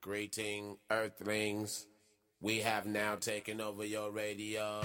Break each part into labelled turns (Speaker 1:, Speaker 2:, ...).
Speaker 1: Greeting, Earthlings. We have now taken over your radio.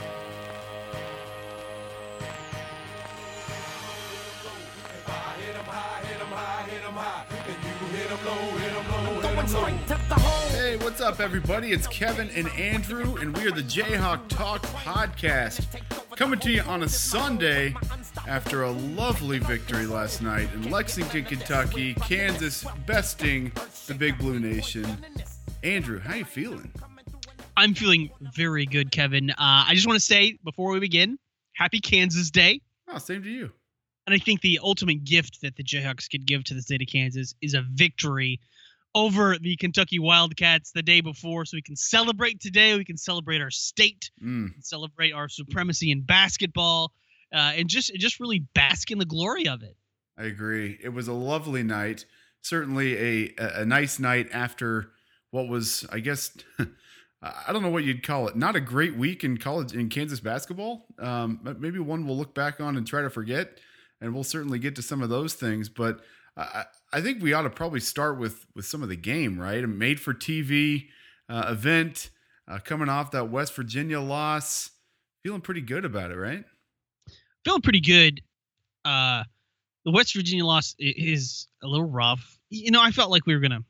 Speaker 2: Hey, what's up, everybody? It's Kevin and Andrew, and we are the Jayhawk Talk Podcast, coming to you on a Sunday after a lovely victory last night in Lexington, Kentucky. Kansas besting the Big Blue Nation. Andrew, how you feeling?
Speaker 3: I'm feeling very good, Kevin. I just want to say, before we begin, happy Kansas Day.
Speaker 2: Oh, same to you.
Speaker 3: And I think the ultimate gift that the Jayhawks could give to the state of Kansas is a victory over the Kentucky Wildcats the day before, so we can celebrate today. We can celebrate our state, celebrate our supremacy in basketball, and just really bask in the glory of it.
Speaker 2: I agree. It was a lovely night. Certainly a nice night after what was, I guess, I don't know what you'd call it. Not a great week in Kansas basketball. Maybe one we'll look back on and try to forget, and we'll certainly get to some of those things. But I think we ought to probably start with some of the game, right? A made-for-TV event coming off that West Virginia loss. Feeling pretty good about it, right?
Speaker 3: Feeling pretty good. The West Virginia loss is a little rough. You know, I felt like we were going to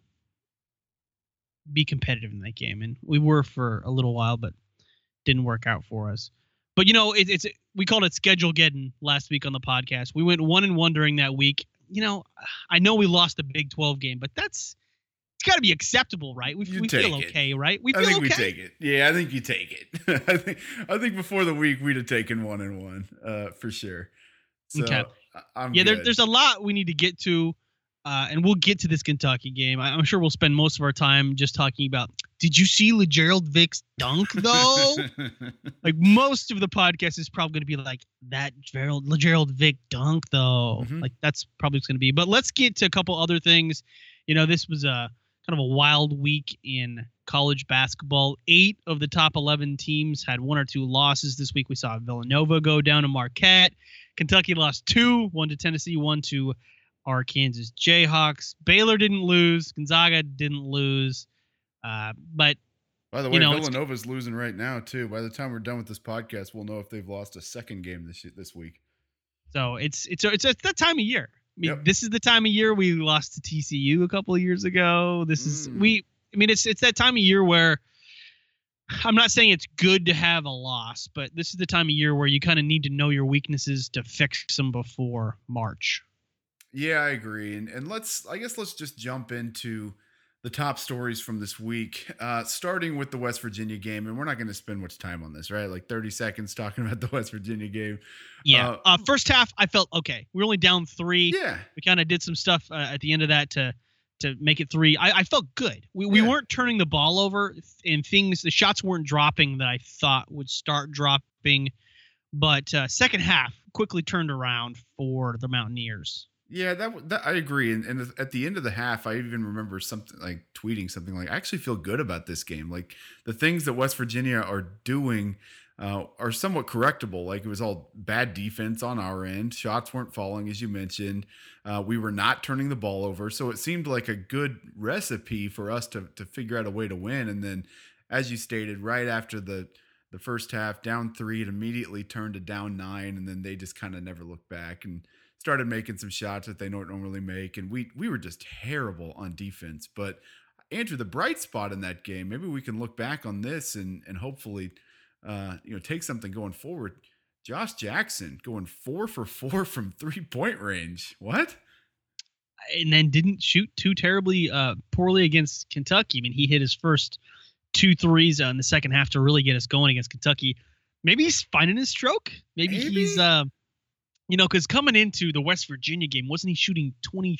Speaker 3: be competitive in that game, and we were for a little while, but didn't work out for us. But, you know, we called it schedule getting last week on the podcast. We went 1-1 during that week. You know, I know we lost the Big 12 game, but it's got to be acceptable, right? We feel okay, right?
Speaker 2: We take it. Yeah, I think you take it. I think before the week we'd have taken 1-1 for sure. So,
Speaker 3: okay.
Speaker 2: I'm
Speaker 3: good.
Speaker 2: There's
Speaker 3: a lot we need to get to, and we'll get to this Kentucky game. I'm sure we'll spend most of our time just talking about, did you see LeGerald Vick's dunk, though? Like, most of the podcast is probably going to be like, that LeGerald Vick dunk, though. Mm-hmm. Like, that's probably what's going to be. But let's get to a couple other things. You know, this was kind of a wild week in college basketball. 8 of the top 11 teams had 1 or 2 losses this week. We saw Villanova go down to Marquette. Kentucky lost 2, 1 to Tennessee, 1 to our Kansas Jayhawks. Baylor didn't lose. Gonzaga didn't lose. But
Speaker 2: by the way, Villanova's losing right now too. By the time we're done with this podcast, we'll know if they've lost a second game this week.
Speaker 3: So it's that time of year. I mean,
Speaker 2: Yep.
Speaker 3: This is the time of year we lost to TCU a couple of years ago. It's that time of year where I'm not saying it's good to have a loss, but this is the time of year where you kind of need to know your weaknesses to fix them before March.
Speaker 2: Yeah, I agree. And let's just jump into the top stories from this week, starting with the West Virginia game. And we're not going to spend much time on this, right? Like 30 seconds talking about the West Virginia game.
Speaker 3: Yeah. First half, I felt okay. We were only down 3.
Speaker 2: Yeah.
Speaker 3: We kind of did some stuff at the end of that to make it 3. I felt good. We weren't turning the ball over, and the shots weren't dropping that I thought would start dropping. But second half quickly turned around for the Mountaineers.
Speaker 2: Yeah, that I agree. And at the end of the half, I even remember something like tweeting something like, I actually feel good about this game. Like, the things that West Virginia are doing are somewhat correctable. Like, it was all bad defense on our end. Shots weren't falling, as you mentioned. We were not turning the ball over. So it seemed like a good recipe for us to figure out a way to win. And then, as you stated, right after the first half, down 3, it immediately turned to down 9. And then they just kind of never looked back and started making some shots that they don't normally make. And we were just terrible on defense. But Andrew, the bright spot in that game, maybe we can look back on this and hopefully, take something going forward. Josh Jackson going 4 for 4 from 3-point range. What?
Speaker 3: And then didn't shoot too terribly poorly against Kentucky. I mean, he hit his first 2 threes in the second half to really get us going against Kentucky. Maybe he's finding his stroke. Maybe he's because coming into the West Virginia game, wasn't he shooting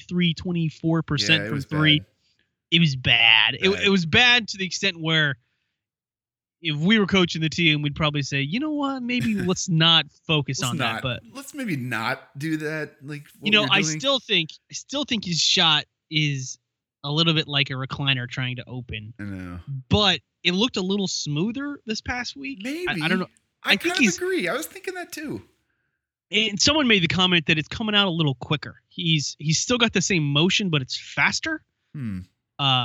Speaker 3: 24% from 3?
Speaker 2: Bad.
Speaker 3: It was bad. It was bad to the extent where if we were coaching the team, we'd probably say, you know what, maybe let's not focus on that. But
Speaker 2: let's maybe not do that. Like,
Speaker 3: I still think his shot is a little bit like a recliner trying to open.
Speaker 2: I know.
Speaker 3: But it looked a little smoother this past week.
Speaker 2: Maybe.
Speaker 3: I don't know.
Speaker 2: I kind of agree. I was thinking that too.
Speaker 3: And someone made the comment that it's coming out a little quicker. He's still got the same motion, but it's faster.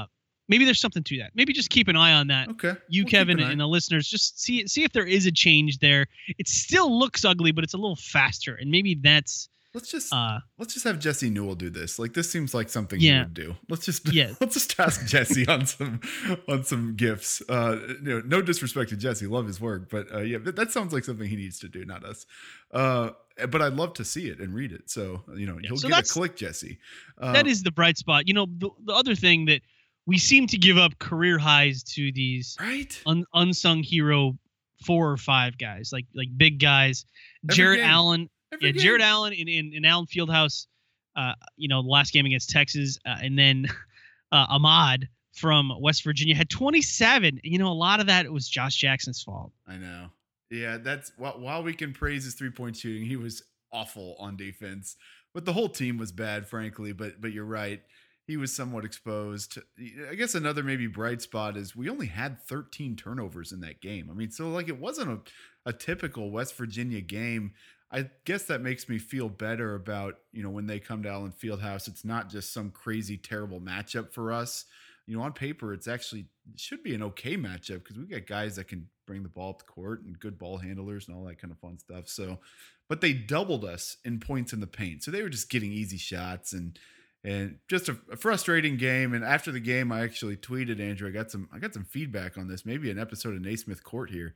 Speaker 3: maybe there's something to that. Maybe just keep an eye on that.
Speaker 2: Okay.
Speaker 3: You,
Speaker 2: We'll
Speaker 3: Kevin,
Speaker 2: keep an eye.
Speaker 3: and the listeners, just see if there is a change there. It still looks ugly, but it's a little faster, and maybe that's
Speaker 2: Let's just have Jesse Newell do this. Like, this seems like something he
Speaker 3: Yeah.
Speaker 2: would do. Let's just
Speaker 3: Yeah.
Speaker 2: let's just ask Jesse on some gifts. No disrespect to Jesse, love his work, but yeah, that sounds like something he needs to do, not us. But I'd love to see it and read it. So he'll
Speaker 3: so
Speaker 2: get a click, Jesse.
Speaker 3: That is the bright spot. The other thing that we seem to give up career highs to these
Speaker 2: right
Speaker 3: unsung hero 4 or 5 guys, like big guys.
Speaker 2: Every
Speaker 3: Jared
Speaker 2: game.
Speaker 3: Allen.
Speaker 2: Every game.
Speaker 3: Jared Allen in Allen Fieldhouse, the last game against Texas, and then Ahmad from West Virginia had 27. A lot of that was Josh Jackson's fault.
Speaker 2: I know. Yeah, that's while we can praise his 3-point shooting, he was awful on defense. But the whole team was bad, frankly. But you're right. He was somewhat exposed. I guess another maybe bright spot is we only had 13 turnovers in that game. I mean, so like it wasn't a typical West Virginia game. I guess that makes me feel better about, when they come to Allen Fieldhouse, it's not just some crazy, terrible matchup for us. On paper, it should be an okay matchup because we got guys that can bring the ball up the court and good ball handlers and all that kind of fun stuff. So, but they doubled us in points in the paint. So they were just getting easy shots and just a frustrating game. And after the game, I actually tweeted, Andrew, I got some feedback on this, maybe an episode of Naismith Court here.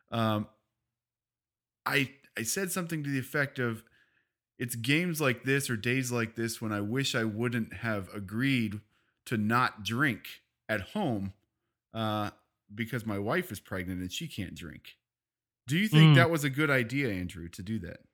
Speaker 2: I said something to the effect of, it's games like this or days like this when I wish I wouldn't have agreed to not drink at home because my wife is pregnant and she can't drink. Do you think that was a good idea, Andrew, to do that?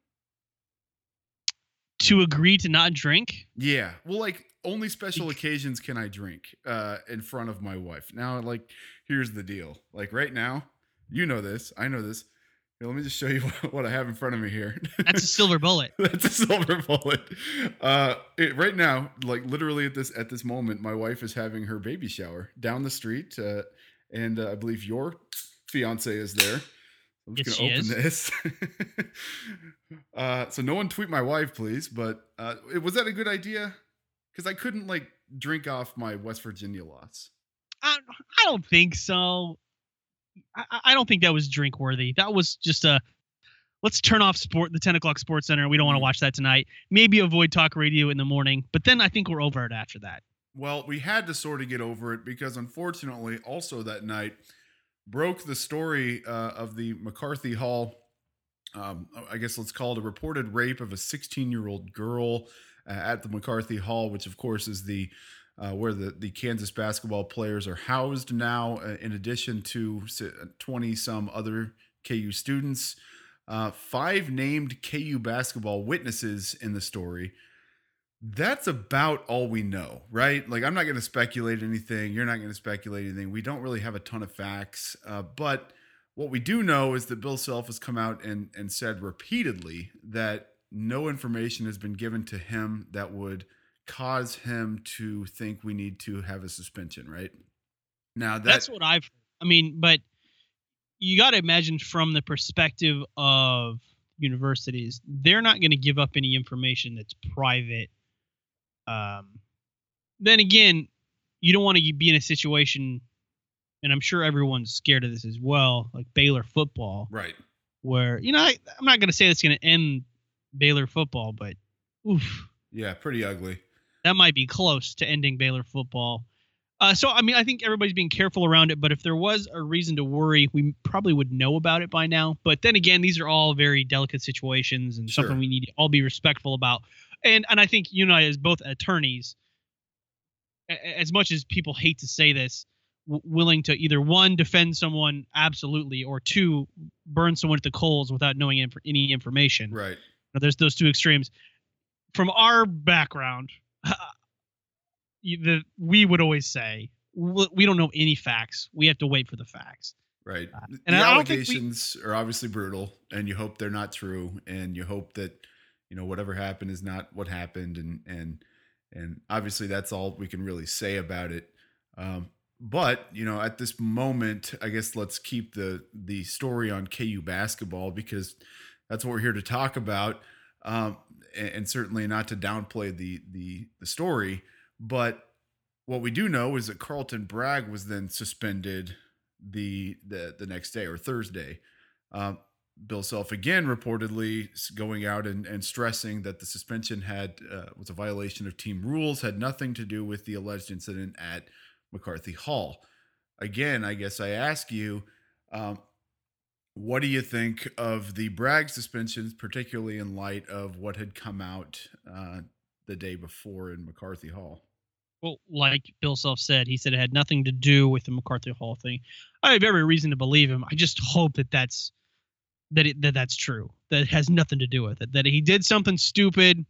Speaker 3: To agree to not drink?
Speaker 2: Yeah. Well, like, only special occasions can I drink in front of my wife. Now, like, here's the deal. Like, right now, you know this. I know this. Here, let me just show you what I have in front of me here.
Speaker 3: That's a silver bullet.
Speaker 2: That's a silver bullet. Right now, like literally at this moment, my wife is having her baby shower down the street, and I believe your fiance is there. I'm just going to open this. So no one tweet my wife, please. But was that a good idea? Because I couldn't like drink off my West Virginia loss.
Speaker 3: I don't think so. I don't think that was drink worthy. That was just let's turn off the 10 o'clock Sports Center. We don't want to watch that tonight. Maybe avoid talk radio in the morning, but then I think we're over it after that.
Speaker 2: Well, we had to sort of get over it because unfortunately also that night broke the story of the McCarthy Hall. I guess let's call it a reported rape of a 16-year-old girl at the McCarthy Hall, which of course is the where the Kansas basketball players are housed now, in addition to 20 some other KU students. 5 named KU basketball witnesses in the story. That's about all we know, right? Like, I'm not going to speculate anything. You're not going to speculate anything. We don't really have a ton of facts. But what we do know is that Bill Self has come out and said repeatedly that no information has been given to him that would cause him to think we need to have a suspension, right? Now
Speaker 3: that's what but you got to imagine from the perspective of universities, they're not going to give up any information that's private. Then again, you don't want to be in a situation, and I'm sure everyone's scared of this as well, like Baylor football,
Speaker 2: right? Where,
Speaker 3: I'm not going to say that's going to end Baylor football, but oof.
Speaker 2: Yeah, pretty ugly.
Speaker 3: That might be close to ending Baylor football. So, I think everybody's being careful around it, but if there was a reason to worry, we probably would know about it by now. But then again, these are all very delicate situations and something we need to all be respectful about. And I think you and I, as both attorneys, as much as people hate to say this, willing to either 1, defend someone absolutely, or 2, burn someone at the coals without knowing any information.
Speaker 2: Right.
Speaker 3: Now, there's those 2 extremes. From our background, we would always say we don't know any facts. We have to wait for the facts.
Speaker 2: Right.
Speaker 3: And
Speaker 2: the allegations are obviously brutal, and you hope they're not true, and you hope that whatever happened is not what happened, and obviously that's all we can really say about it. But at this moment, I guess let's keep the story on KU basketball because that's what we're here to talk about, and certainly not to downplay the story. But what we do know is that Carlton Bragg was then suspended the next day, or Thursday. Bill Self again reportedly going out and stressing that the suspension was a violation of team rules, had nothing to do with the alleged incident at McCarthy Hall. Again, I guess I ask you, what do you think of the Bragg suspensions, particularly in light of what had come out the day before in McCarthy Hall?
Speaker 3: Well, like Bill Self said, he said it had nothing to do with the McCarthy Hall thing. I have every reason to believe him. I just hope that's true. That it has nothing to do with it. That he did something stupid,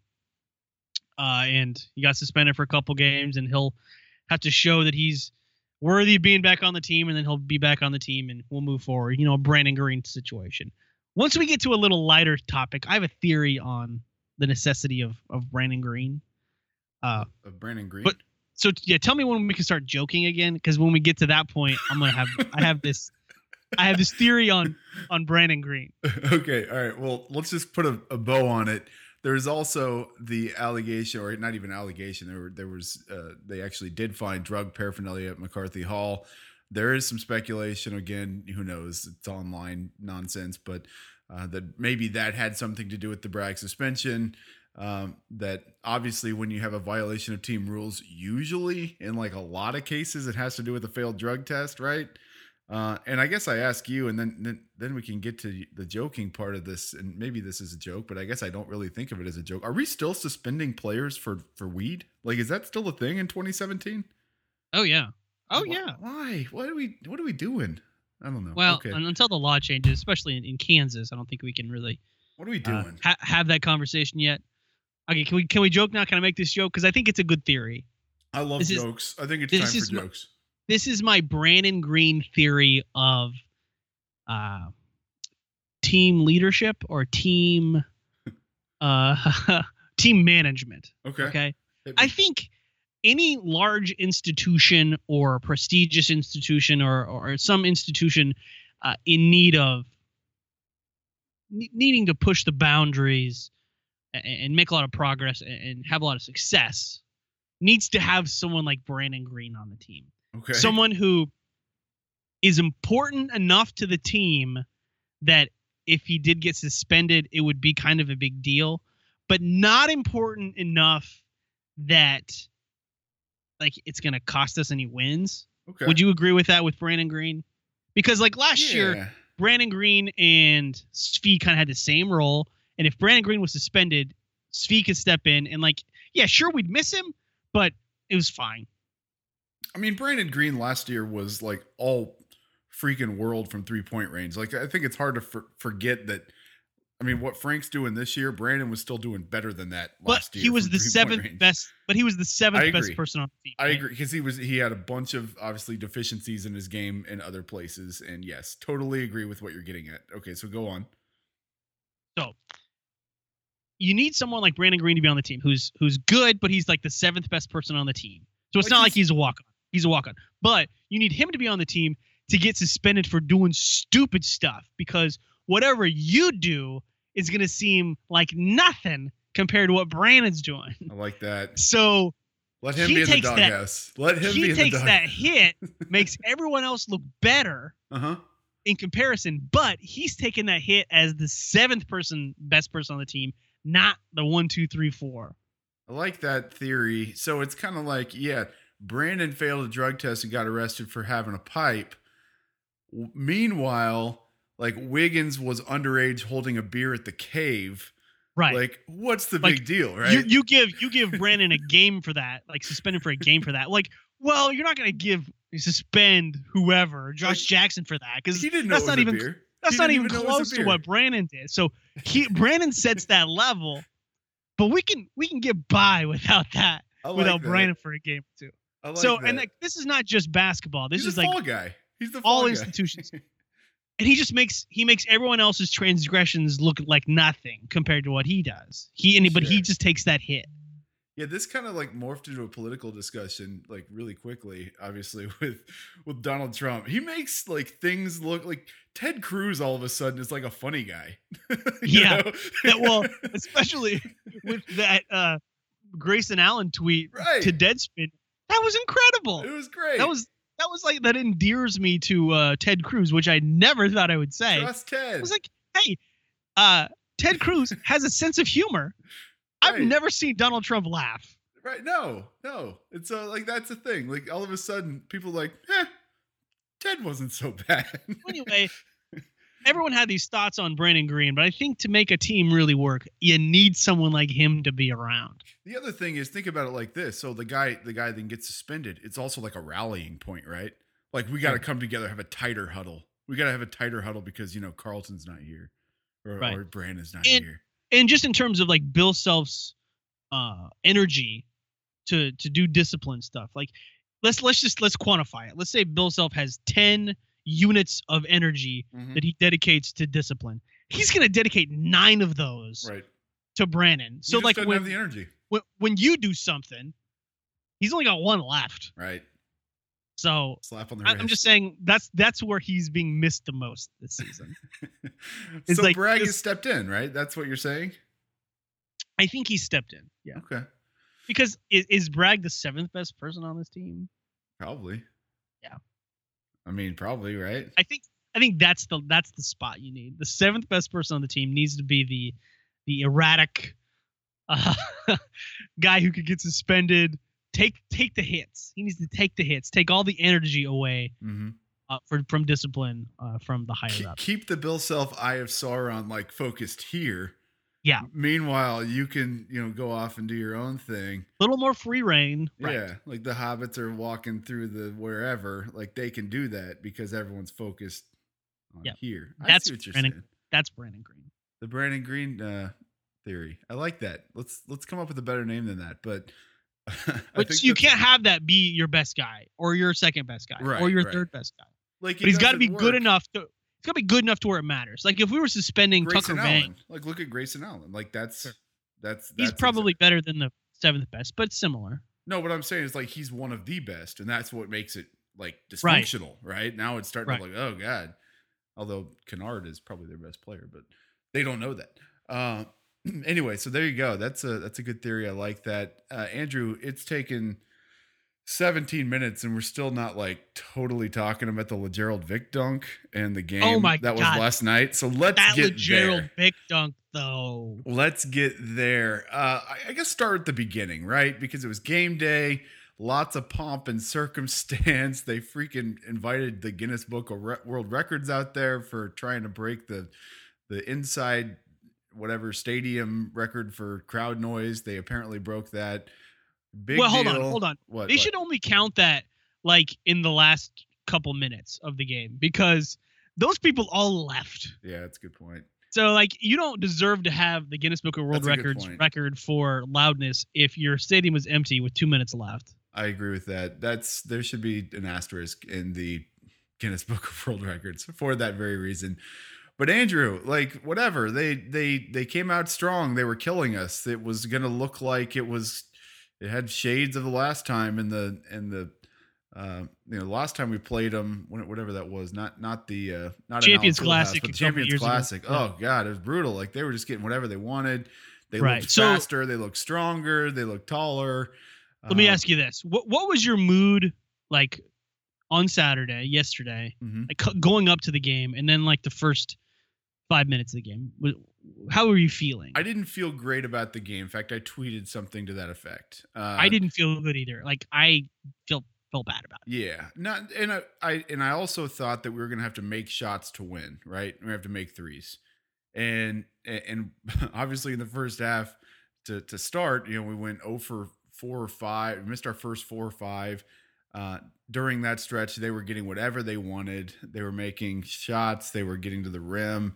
Speaker 3: and he got suspended for a couple games, and he'll have to show that he's worthy of being back on the team, and then he'll be back on the team, and we'll move forward. A Brandon Green situation. Once we get to a little lighter topic, I have a theory on the necessity of Brandon Green.
Speaker 2: Of Brandon Green.
Speaker 3: So tell me when we can start joking again, because when we get to that point, I have this theory on Brandon Green.
Speaker 2: Okay, all right. Well, let's just put a bow on it. There's also the allegation, or not even allegation. They actually did find drug paraphernalia at McCarthy Hall. There is some speculation. Again, who knows? It's online nonsense, but that maybe that had something to do with the Bragg suspension. That obviously when you have a violation of team rules, usually in like a lot of cases, it has to do with a failed drug test, right? And I guess I ask you, and then we can get to the joking part of this, and maybe this is a joke, but I guess I don't really think of it as a joke. Are we still suspending players for weed? Like, is that still a thing in 2017?
Speaker 3: Oh yeah. Yeah.
Speaker 2: Why? What are we doing? I don't know.
Speaker 3: Well,
Speaker 2: okay.
Speaker 3: Until the law changes, especially in Kansas, I don't think we can really.
Speaker 2: What are we doing?
Speaker 3: Have that conversation yet? Okay, can we joke now? Can I make this joke? Because I think it's a good theory.
Speaker 2: I love jokes. I think it's time for jokes.
Speaker 3: This is my Brandon Green theory of team leadership or team team management. Okay. I think any large institution or prestigious institution or some institution in need of needing to push the boundaries and make a lot of progress and have a lot of success needs to have someone like Brandon Green on the team.
Speaker 2: Okay.
Speaker 3: Someone who is important enough to the team that if he did get suspended, it would be kind of a big deal, but not important enough that like it's going to cost us any wins.
Speaker 2: Okay.
Speaker 3: Would you agree with that with Brandon Green? Because like last year, Brandon Green and Svi kind of had the same role. And if Brandon Green was suspended, Svi could step in and like, yeah, sure, we'd miss him, but it was fine.
Speaker 2: I mean, Brandon Green last year was like all freaking world from 3-point range. Like, I think it's hard to forget that. I mean, what Frank's doing this year, Brandon was still doing better than that last year.
Speaker 3: He was the seventh best. But he was the seventh best person on the team.
Speaker 2: I agree, because he had a bunch of obviously deficiencies in his game in other places. And yes, totally agree with what you're getting at. Okay, so go on.
Speaker 3: So you need someone like Brandon Green to be on the team who's good, but he's like the seventh best person on the team. So it's not like he's a walk-on. He's a walk-on. But you need him to be on the team to get suspended for doing stupid stuff, because whatever you do is going to seem like nothing compared to what Brandon's doing.
Speaker 2: I like that.
Speaker 3: So
Speaker 2: let him be in the doghouse. Let him be in the doghouse. He takes
Speaker 3: that hit, makes everyone else look better in comparison, but he's taking that hit as the seventh best person on the team, not the 1, 2, 3, 4.
Speaker 2: I like that theory. So it's kind of like, Brandon failed a drug test and got arrested for having a pipe. Meanwhile, like Wiggins was underage holding a beer at the cave.
Speaker 3: Right.
Speaker 2: Like, what's the big deal, right?
Speaker 3: You give Brandon a game for that, like suspended for a game for that. Like, well, you're not going to suspend whoever, Josh Jackson for that, because that's not even close to what Brandon did. So Brandon sets that level, but we can get by without that, without Brandon for a game or two. And like, this is not just basketball. This is like
Speaker 2: fall guy. He's the
Speaker 3: all
Speaker 2: fall
Speaker 3: institutions. And he makes everyone else's transgressions look like nothing compared to what he does. But he just takes that hit.
Speaker 2: Yeah, this kind of like morphed into a political discussion like really quickly, obviously with Donald Trump. He makes like things look like Ted Cruz all of a sudden is like a funny guy.
Speaker 3: Well, especially with that Grayson Allen tweet to Deadspin. That was incredible.
Speaker 2: It was great.
Speaker 3: That was like, that endears me to Ted Cruz, which I never thought I would say.
Speaker 2: Trust Ted.
Speaker 3: I was like, hey, Ted Cruz has a sense of humor. I've
Speaker 2: Right.
Speaker 3: never seen Donald Trump laugh.
Speaker 2: Right? No. It's like that's the thing. Like all of a sudden, people are like, Ted wasn't so bad.
Speaker 3: Anyway, everyone had these thoughts on Brandon Green, but I think to make a team really work, you need someone like him to be around.
Speaker 2: The other thing is, think about it like this. So the guy then gets suspended. It's also like a rallying point, right? Like we got to come together, have a tighter huddle. We got to have a tighter huddle because Carlton's not here, or Brandon's not here.
Speaker 3: And just in terms of like Bill Self's energy to do discipline stuff, like let's quantify it. Let's say Bill Self has 10 units of energy that he dedicates to discipline. He's going to dedicate 9 of those to Brandon. So like
Speaker 2: when have the energy.
Speaker 3: When you do something, he's only got 1 left.
Speaker 2: Right.
Speaker 3: So
Speaker 2: slap on the wrist.
Speaker 3: I'm just saying that's where he's being missed the most this season.
Speaker 2: So like, Bragg has stepped in, right? That's what you're saying?
Speaker 3: I think he stepped in. Yeah.
Speaker 2: Okay.
Speaker 3: Because is Bragg the 7th best person on this team?
Speaker 2: Probably.
Speaker 3: Yeah.
Speaker 2: I mean, probably, right?
Speaker 3: I think that's the spot you need. The 7th best person on the team needs to be the erratic guy who could get suspended. Take the hits. He needs to take the hits. Take all the energy away from discipline from the higher up.
Speaker 2: Keep the Bill Self Eye of Sauron like focused here.
Speaker 3: Yeah.
Speaker 2: Meanwhile, you can go off and do your own thing.
Speaker 3: A little more free reign.
Speaker 2: Right. Yeah, like the hobbits are walking through the wherever, like they can do that because everyone's focused on here. I see what you're saying.
Speaker 3: That's Brandon Green.
Speaker 2: The Brandon Green theory. I like that. Let's come up with a better name than that. But
Speaker 3: you can't have that be your best guy or your second best guy or your third best guy.
Speaker 2: Like,
Speaker 3: but he's got to be good enough to. It's got to be good enough to where it matters. Like if we were suspending
Speaker 2: Grayson
Speaker 3: Tucker Vang,
Speaker 2: like look at Grayson Allen. Like that's
Speaker 3: he's probably better than the 7th best, but similar.
Speaker 2: No, what I'm saying is like he's one of the best, and that's what makes it like dysfunctional, right? Now it's starting to like, oh god. Although Kennard is probably their best player, but they don't know that. Anyway, so there you go. That's a good theory. I like that. Andrew, it's taken 17 minutes and we're still not like totally talking about the LeGerald Vick dunk and the game was last night. So let's get
Speaker 3: LeGerald Vick dunk though.
Speaker 2: Let's get there. I guess start at the beginning, right? Because it was game day, lots of pomp and circumstance. They freaking invited the Guinness Book of World Records out there for trying to break the inside whatever stadium record for crowd noise. They apparently broke that. Big deal.
Speaker 3: Hold on. They should only count that like in the last couple minutes of the game because those people all left.
Speaker 2: Yeah, that's a good point.
Speaker 3: So like you don't deserve to have the Guinness Book of World Records record for loudness if your stadium was empty with 2 minutes left.
Speaker 2: I agree with that. There should be an asterisk in the Guinness Book of World Records for that very reason. But Andrew, like whatever, they came out strong. They were killing us. It was going to look like it had shades of the last time the last time we played them, whatever that was, not
Speaker 3: Champions Classic,
Speaker 2: but the Champions Classic. Oh god, it was brutal. Like they were just getting whatever they wanted. They looked faster, they looked stronger, they looked taller.
Speaker 3: Let me ask you this: what was your mood like on yesterday, like going up to the game, and then like the first 5 minutes of the game? How were you feeling?
Speaker 2: I didn't feel great about the game. In fact, I tweeted something to that effect.
Speaker 3: I didn't feel good either. Like I felt bad about it.
Speaker 2: Yeah, I also thought that we were gonna have to make shots to win. Right, we have to make threes, and obviously in the first half to start, we went 0 for 4 or 5. We missed our first 4 or 5. During that stretch, they were getting whatever they wanted. They were making shots. They were getting to the rim.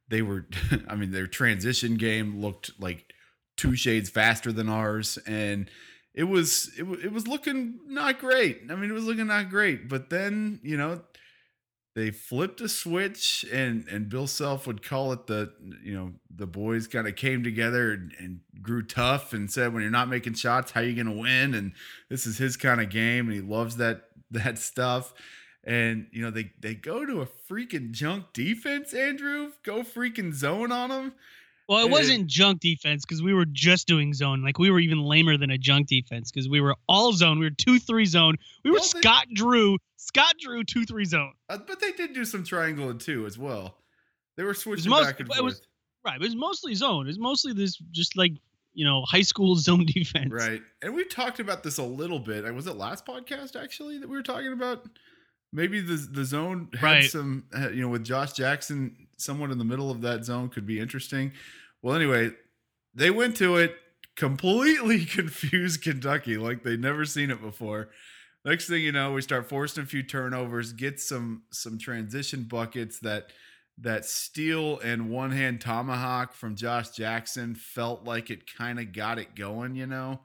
Speaker 2: Their transition game looked like 2 shades faster than ours. And it was looking not great. It was looking not great. But then, they flipped a switch and Bill Self would call it the boys kind of came together and grew tough and said, when you're not making shots, how are you going to win? And this is his kind of game. And he loves that stuff. And, they go to a freaking junk defense, Andrew, go freaking zone on them.
Speaker 3: Well, it wasn't junk defense because we were just doing zone. Like we were even lamer than a junk defense because we were all zone. We were 2-3 zone. We were Scott Drew 2-3 zone.
Speaker 2: But they did do some triangle and 2 as well. They were switching back and forth.
Speaker 3: It was mostly zone. It was mostly this just like, high school zone defense.
Speaker 2: Right. And we talked about this a little bit. Was it last podcast actually that we were talking about? Maybe the zone had some, with Josh Jackson, someone in the middle of that zone could be interesting. Well, anyway, they went to it, completely confused Kentucky like they'd never seen it before. Next thing you know, we start forcing a few turnovers, get some transition buckets that steal and one-hand tomahawk from Josh Jackson felt like it kind of got it going,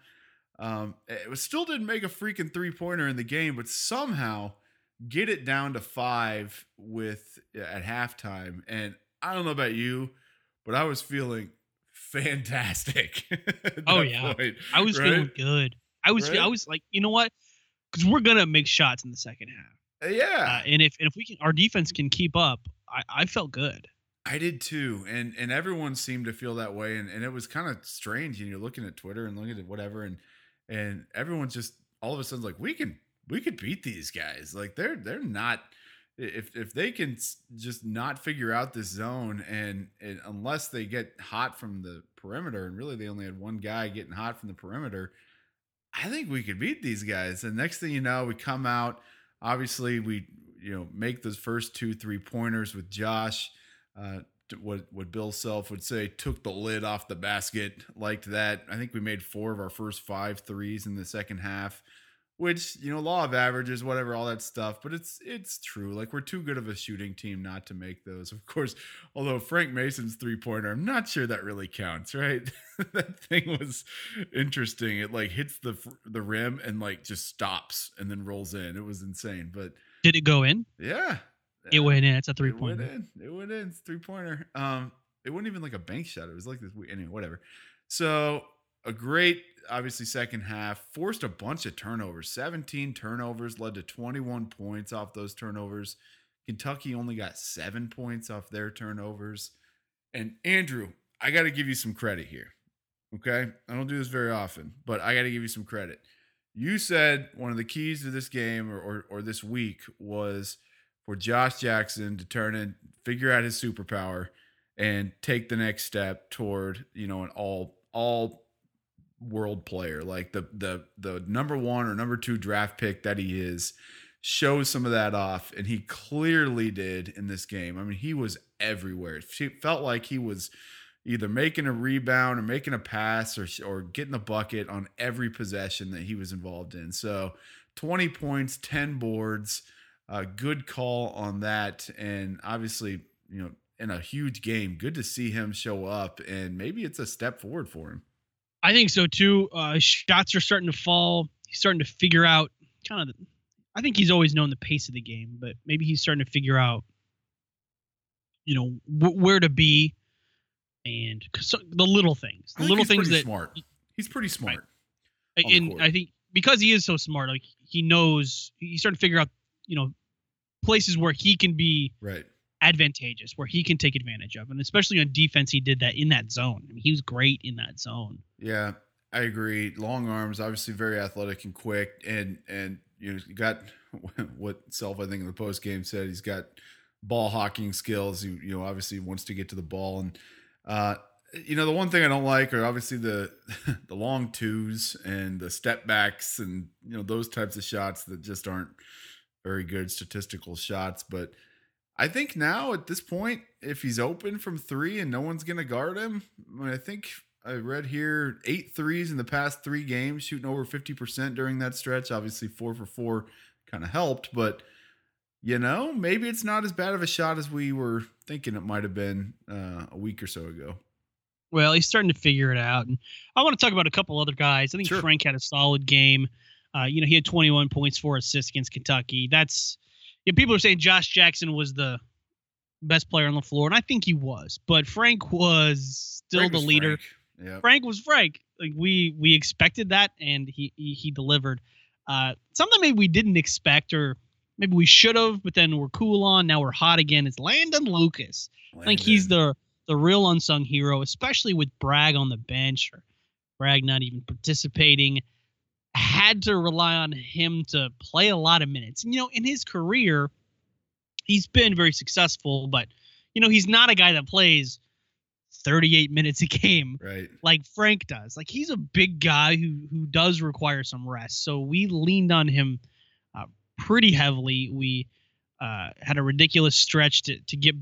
Speaker 2: It still didn't make a freaking three-pointer in the game, but somehow get it down to 5 at halftime. And I don't know about you, but I was feeling fantastic.
Speaker 3: Oh yeah. Point, I was feeling good. I was like, you know what? Because we're gonna make shots in the second half.
Speaker 2: Yeah.
Speaker 3: And if we can, our defense can keep up, I felt good.
Speaker 2: I did too. And everyone seemed to feel that way. And it was kind of strange. You're looking at Twitter and looking at whatever, and everyone's just all of a sudden like, we could beat these guys. Like they're not, if they can just not figure out this zone and unless they get hot from the perimeter, and really they only had one guy getting hot from the perimeter, I think we could beat these guys. And next thing you know, we come out, obviously we, make those first 2 3-pointers with Josh, what Bill Self would say, took the lid off the basket, liked that. I think we made 4 of our first 5 threes in the second half, which, law of averages, whatever, all that stuff. But it's true. Like, we're too good of a shooting team not to make those. Of course, although Frank Mason's 3-pointer, I'm not sure that really counts, right? That thing was interesting. It like hits the rim and like just stops and then rolls in. It was insane. But
Speaker 3: did it go in?
Speaker 2: Yeah.
Speaker 3: It went in. It's a 3-pointer.
Speaker 2: It went in. It's 3-pointer. It wasn't even like a bank shot. It was like this. Anyway, whatever. So a great, obviously, second half. Forced a bunch of turnovers. 17 turnovers led to 21 points off those turnovers. Kentucky only got 7 points off their turnovers. And Andrew, I got to give you some credit here. Okay? I don't do this very often, but I got to give you some credit. You said one of the keys to this game or this week was for Josh Jackson to turn and figure out his superpower and take the next step toward, an all world player. Like the number 1 or number 2 draft pick that he is, shows some of that off. And he clearly did in this game. I mean, he was everywhere. It felt like he was either making a rebound or making a pass or getting the bucket on every possession that he was involved in. So 20 points, 10 boards, good call on that. And obviously, in a huge game, good to see him show up, and maybe it's a step forward for him.
Speaker 3: I think so too. Shots are starting to fall. He's starting to figure out I think he's always known the pace of the game, but maybe he's starting to figure out, where to be. And the little things,
Speaker 2: smart. He's pretty smart.
Speaker 3: Right. And I think because he is so smart, like he knows, he's starting to figure out, places where he can be advantageous, where he can take advantage of. And especially on defense, he did that in that zone. I mean, he was great in that zone.
Speaker 2: Yeah, I agree. Long arms, obviously very athletic and quick. And you got what Self, I think in the post game said, he's got ball hawking skills. He, obviously wants to get to the ball. And, the one thing I don't like are obviously the long twos and the step backs and, those types of shots that just aren't very good statistical shots. But I think now at this point, if he's open from 3 and no one's going to guard him, I think I read here 8 threes in the past 3 games, shooting over 50% during that stretch. Obviously 4 for 4 kind of helped, but maybe it's not as bad of a shot as we were thinking it might have been a week or so ago.
Speaker 3: Well, he's starting to figure it out. And I want to talk about a couple other guys. I think Frank had a solid game. He had 21 points, 4 assists against Kentucky. That's, people are saying Josh Jackson was the best player on the floor, and I think he was. But Frank was still the leader.
Speaker 2: Yep.
Speaker 3: Frank was Frank. Like we expected that, and he delivered. Something maybe we didn't expect, or maybe we should have, but then we're cool on. Now we're hot again. It's Landon Lucas. I think he's the the real unsung hero, especially with Bragg on the bench or Bragg not even participating. Had to rely on him to play a lot of minutes. And, in his career, he's been very successful, but, he's not a guy that plays 38 minutes a game,
Speaker 2: right, like
Speaker 3: Frank does. Like, he's a big guy who does require some rest. So we leaned on him pretty heavily. We had a ridiculous stretch to get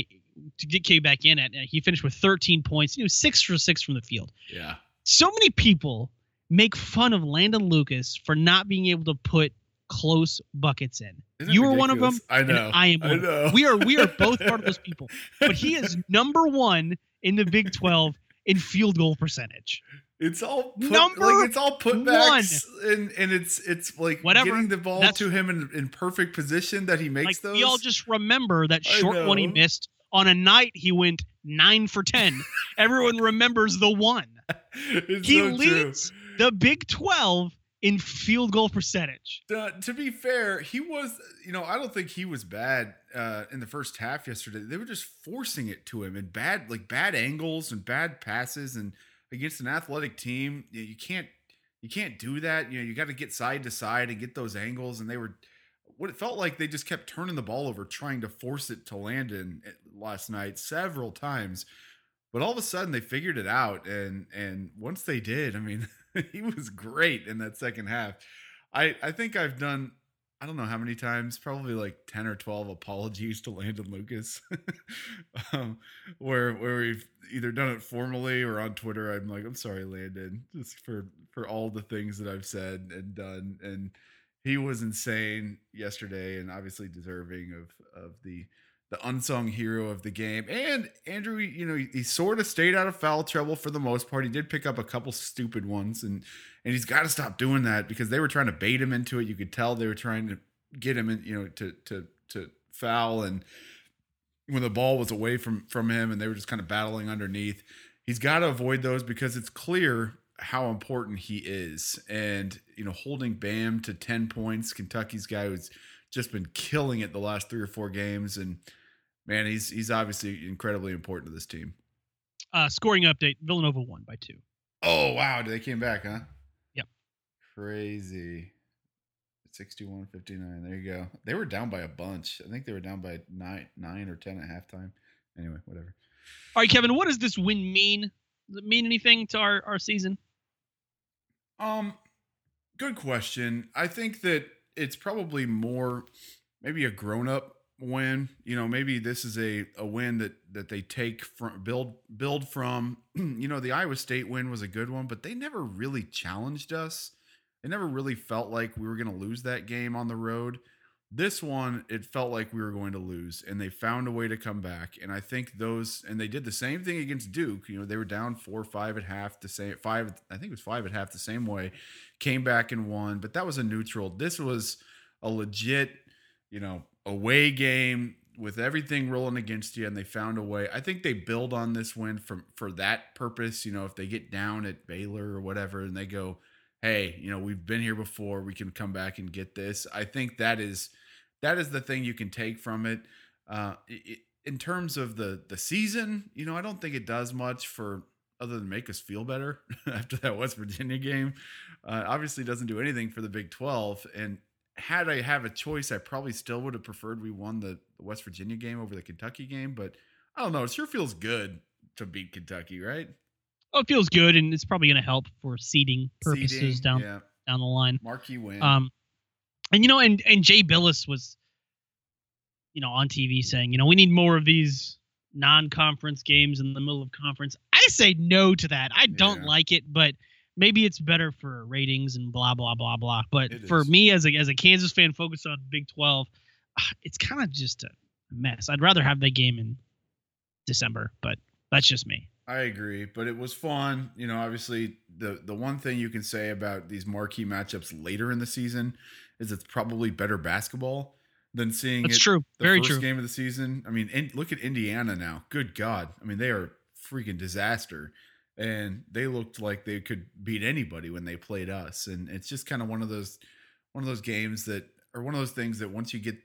Speaker 3: K back in at. He finished with 13 points. He was 6 for 6 from the field.
Speaker 2: Yeah. So
Speaker 3: many people make fun of Landon Lucas for not being able to put close buckets in. You were one of them.
Speaker 2: I know.
Speaker 3: I am one.
Speaker 2: I know.
Speaker 3: We are both part of those people. But he is number 1 in the Big 12 in field goal percentage.
Speaker 2: It's all
Speaker 3: it's
Speaker 2: all putbacks, and it's like
Speaker 3: whatever.
Speaker 2: Getting the ball to him in perfect position that he makes those.
Speaker 3: We all just remember that short one he missed on a night he went 9 for 10. Everyone remembers the one. He leads the Big 12 in field goal percentage.
Speaker 2: To be fair, he was, I don't think he was bad in the first half yesterday. They were just forcing it to him in bad angles and bad passes, and against an athletic team, you can't do that. You got to get side to side and get those angles, and what it felt like they just kept turning the ball over, trying to force it to Landon last night several times. But all of a sudden they figured it out. And once they did, I mean, he was great in that second half. I think I've done, I don't know how many times, probably like 10 or 12 apologies to Landon Lucas, where we've either done it formally or on Twitter. I'm like, I'm sorry, Landon, just for all the things that I've said and done. And he was insane yesterday, and obviously deserving of the unsung hero of the game. And Andrew, he sort of stayed out of foul trouble for the most part. He did pick up a couple stupid ones, and he's got to stop doing that because they were trying to bait him into it. You could tell they were trying to get him in, to foul. And when the ball was away from him and they were just kind of battling underneath, he's got to avoid those because it's clear how important he is. And, holding Bam to 10 points, Kentucky's guy who's just been killing it the last 3 or 4 games. And man, he's obviously incredibly important to this team.
Speaker 3: Scoring update, Villanova won by 2.
Speaker 2: Oh, wow. They came back, huh?
Speaker 3: Yep.
Speaker 2: Crazy. 61-59. There you go. They were down by a bunch. I think they were down by 9 or 10 at halftime. Anyway, whatever.
Speaker 3: All right, Kevin, what does this win mean? Does it mean anything to our season?
Speaker 2: Good question. I think that it's probably more maybe a grown-up win. Maybe this is a win that they take from build from. The Iowa State win was a good one, but they never really challenged us. It never really felt like we were going to lose that game on the road. This one, it felt like we were going to lose, and they found a way to come back. And I think and they did the same thing against Duke. They were down 4 or 5 at half, I think it was 5 at half the same way, came back and won, but that was a neutral. This was a legit, away game with everything rolling against you, and they found a way. I think they build on this win for that purpose. If they get down at Baylor or whatever, and they go, hey, we've been here before, we can come back and get this. I think that is the thing you can take from it. In terms of the season, I don't think it does much other than make us feel better after that West Virginia game. Obviously doesn't do anything for the Big 12. And had I have a choice, I probably still would have preferred we won the West Virginia game over the Kentucky game. But I don't know. It sure feels good to beat Kentucky, right?
Speaker 3: Oh, it feels good, and it's probably going to help for seeding purposes down the line.
Speaker 2: Marquee win.
Speaker 3: And Jay Billis was, on TV saying, we need more of these non-conference games in the middle of conference. I say no to that. I don't like it, but maybe it's better for ratings and blah, blah, blah, blah. But for me as a Kansas fan focused on Big 12, it's kind of just a mess. I'd rather have that game in December, but that's just me.
Speaker 2: I agree, but it was fun. Obviously the one thing you can say about these marquee matchups later in the season is it's probably better basketball than seeing
Speaker 3: That's true.
Speaker 2: Very
Speaker 3: true.
Speaker 2: Game of the season. I mean, look at Indiana now. Good God. I mean, they are freaking disaster, and they looked like they could beat anybody when they played us. And it's just kind of one of those games that, or one of those things that once you get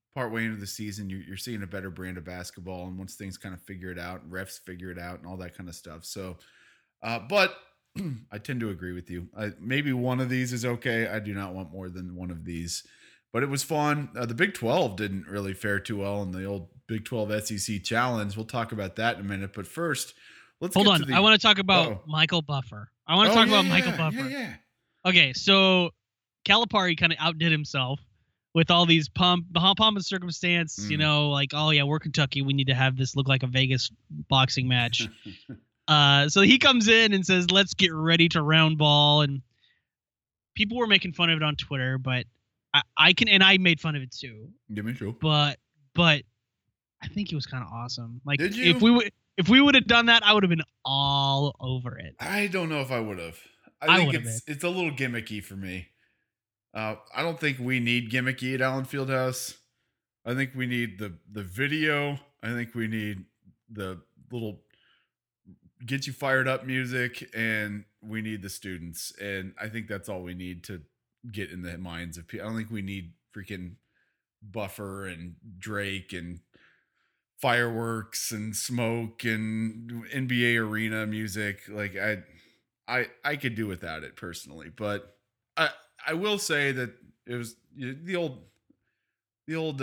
Speaker 2: partway into the season, you're seeing a better brand of basketball, and once things kind of figure it out, refs figure it out, and all that kind of stuff. So, but I tend to agree with you. Maybe one of these is okay. I do not want more than one of these, but it was fun. The Big 12 didn't really fare too well in the old Big 12 SEC challenge. We'll talk about that in a minute, but first, let's
Speaker 3: hold on. I want to talk about Michael Buffer. Michael Buffer.
Speaker 2: Yeah.
Speaker 3: Okay, so Calipari kind of outdid himself with all these pomp and circumstance. You know, like, oh yeah, we're Kentucky. We need to have this look like a Vegas boxing match. So he comes in and says, let's get ready to round ball. And people were making fun of it on Twitter, but I made fun of it too.
Speaker 2: Give me a show.
Speaker 3: But I think it was kind of awesome. Like,
Speaker 2: did you?
Speaker 3: If we would have done that, I would have been all over it.
Speaker 2: I don't know if I would have. I think it's a little gimmicky for me. I don't think we need gimmicky at Allen Fieldhouse. I think we need the video. I think we need the little get you fired up music, and we need the students. And I think that's all we need to get in the minds of people. I don't think we need freaking Buffer and Drake and fireworks and smoke and NBA arena music. Like I could do without it personally, but I will say that it was the old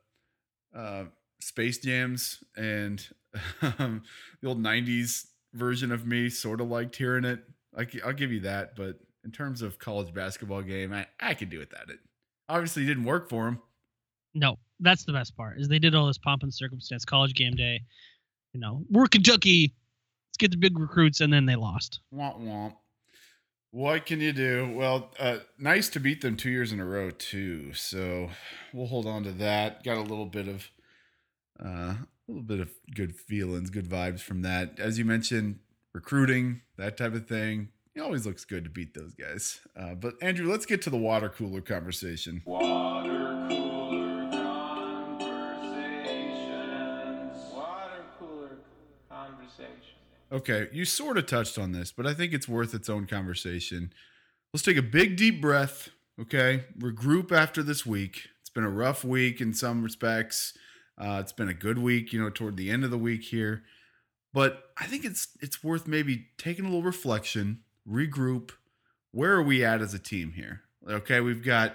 Speaker 2: Space Jams and the old 90s version of me sort of liked hearing it. I'll give you that, but in terms of college basketball game, I could do without it. Obviously, it didn't work for him.
Speaker 3: No, that's the best part, is they did all this pomp and circumstance, college game day. You know, we're Kentucky. Let's get the big recruits, and then they lost.
Speaker 2: Womp womp. What can you do? Well, nice to beat them 2 years in a row too. So we'll hold on to that. Got a little bit of good feelings, good vibes from that. As you mentioned, recruiting, that type of thing. It always looks good to beat those guys. But Andrew, let's get to the water cooler conversation.
Speaker 4: Water cooler conversations.
Speaker 2: Okay, you sort of touched on this, but I think it's worth its own conversation. Let's take a big, deep breath, okay? Regroup after this week. It's been a rough week in some respects. It's been a good week, toward the end of the week here. But I think it's worth maybe taking a little reflection, regroup. Where are we at as a team here? Okay, we've got,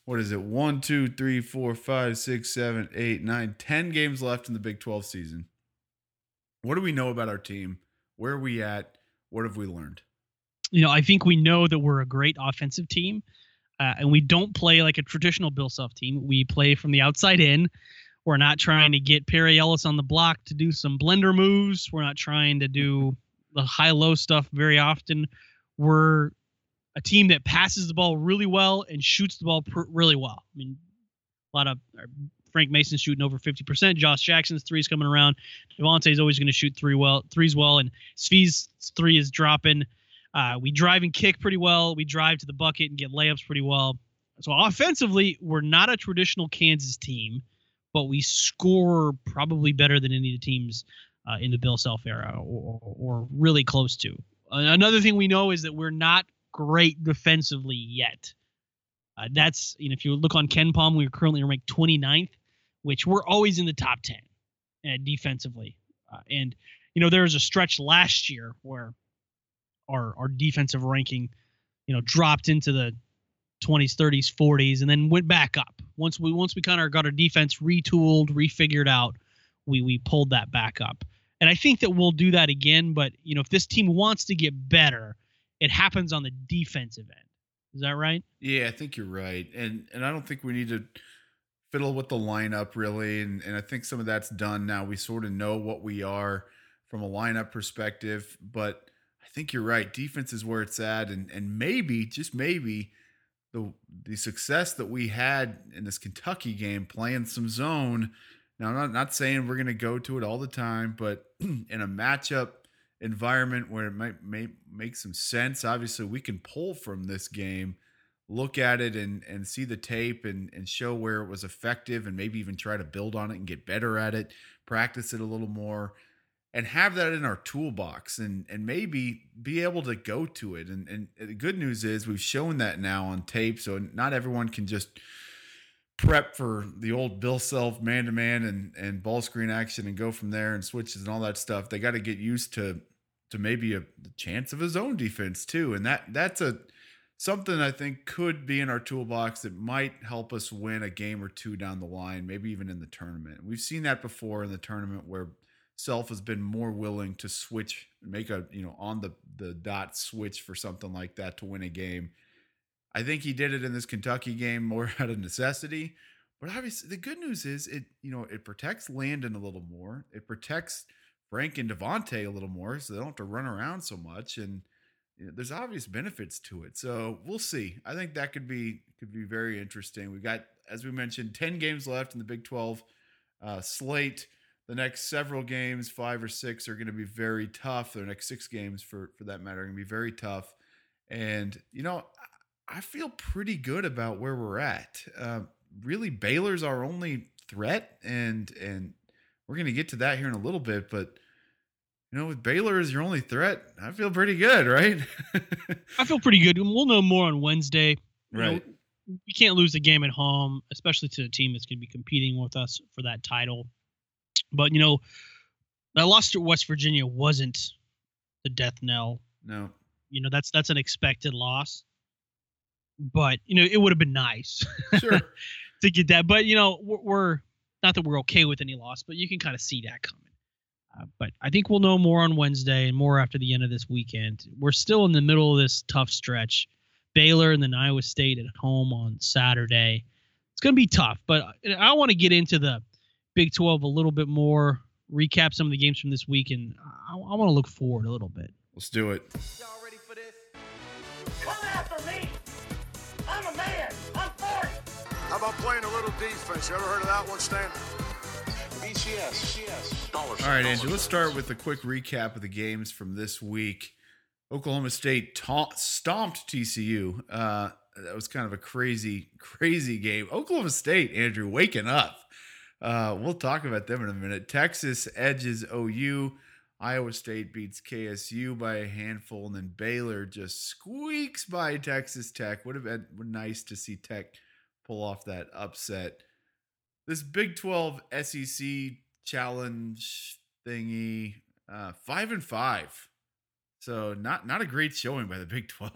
Speaker 2: 1, 2, 3, 4, 5, 6, 7, 8, 9, 10 games left in the Big 12 season. What do we know about our team? Where are we at? What have we learned?
Speaker 3: I think we know that we're a great offensive team, and we don't play like a traditional Bill Self team. We play from the outside in. We're not trying to get Perry Ellis on the block to do some blender moves. We're not trying to do the high-low stuff very often. We're a team that passes the ball really well and shoots the ball really well. I mean, a lot of Frank Mason shooting over 50%. Josh Jackson's three's coming around. Devontae's always going to shoot threes well, and Svi's three is dropping. We drive and kick pretty well. We drive to the bucket and get layups pretty well. So offensively, we're not a traditional Kansas team, but we score probably better than any of the teams in the Bill Self era or really close to. Another thing we know is that we're not great defensively yet. That's, if you look on KenPom, we're currently ranked 29th, which we're always in the top 10 defensively. And there was a stretch last year where our defensive ranking, dropped into the 20s, 30s, 40s, and then went back up. Once we kind of got our defense retooled, refigured out, we pulled that back up. And I think that we'll do that again. But if this team wants to get better, it happens on the defensive end. Is that right?
Speaker 2: Yeah, I think you're right. And I don't think we need to fiddle with the lineup really. And I think some of that's done now. We sort of know what we are from a lineup perspective. But I think you're right. Defense is where it's at. And maybe, just maybe, the success that we had in this Kentucky game playing some zone. Now, I'm not saying we're going to go to it all the time, but in a matchup environment where it might make some sense, obviously we can pull from this game, look at it and see the tape and show where it was effective and maybe even try to build on it and get better at it, practice it a little more, and have that in our toolbox and maybe be able to go to it. And the good news is we've shown that now on tape, so not everyone can just prep for the old Bill Self man-to-man and ball screen action and go from there and switches and all that stuff. They got to get used to maybe a chance of a zone defense too. And that's something I think could be in our toolbox that might help us win a game or two down the line, maybe even in the tournament. We've seen that before in the tournament where Self has been more willing to switch, make a, on the dot switch for something like that to win a game. I think he did it in this Kentucky game more out of necessity, but obviously the good news is it protects Landon a little more. It protects Frank and Devontae a little more, so they don't have to run around so much. And there's obvious benefits to it. So we'll see. I think that could be very interesting. We got, as we mentioned, 10 games left in the Big 12 slate. The next several games, 5 or 6, are going to be very tough. The next 6 games, for that matter, are going to be very tough. And, I feel pretty good about where we're at. Really, Baylor's our only threat, and we're going to get to that here in a little bit. But, with Baylor as your only threat, I feel pretty good, right?
Speaker 3: I feel pretty good. We'll know more on Wednesday.
Speaker 2: Right.
Speaker 3: You can't lose a game at home, especially to a team that's going to be competing with us for that title. But, that loss to West Virginia wasn't the death knell.
Speaker 2: No.
Speaker 3: That's an expected loss. But, it would have been nice
Speaker 2: Sure.
Speaker 3: to get that. But, we're not that we're okay with any loss, but you can kind of see that coming. But I think we'll know more on Wednesday and more after the end of this weekend. We're still in the middle of this tough stretch. Baylor and then Iowa State at home on Saturday. It's going to be tough, but I want to get into the Big 12 a little bit more, recap some of the games from this week, and I want to look forward a little bit.
Speaker 2: Let's do it.
Speaker 5: Y'all ready for this? Come after me! I'm a man! I'm 40!
Speaker 6: How about playing a little defense? You ever heard of that one, Stan?
Speaker 5: BCS.
Speaker 2: All right, Andrew, let's start with a quick recap of the games from this week. Oklahoma State stomped TCU. That was kind of a crazy game. Oklahoma State, Andrew, waking up. We'll talk about them in a minute. Texas edges OU. Iowa State beats KSU by a handful, and then Baylor just squeaks by Texas Tech. Would have been nice to see Tech pull off that upset. This Big 12 SEC challenge thingy, 5-5. So not a great showing by the Big 12.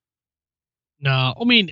Speaker 3: No, I mean,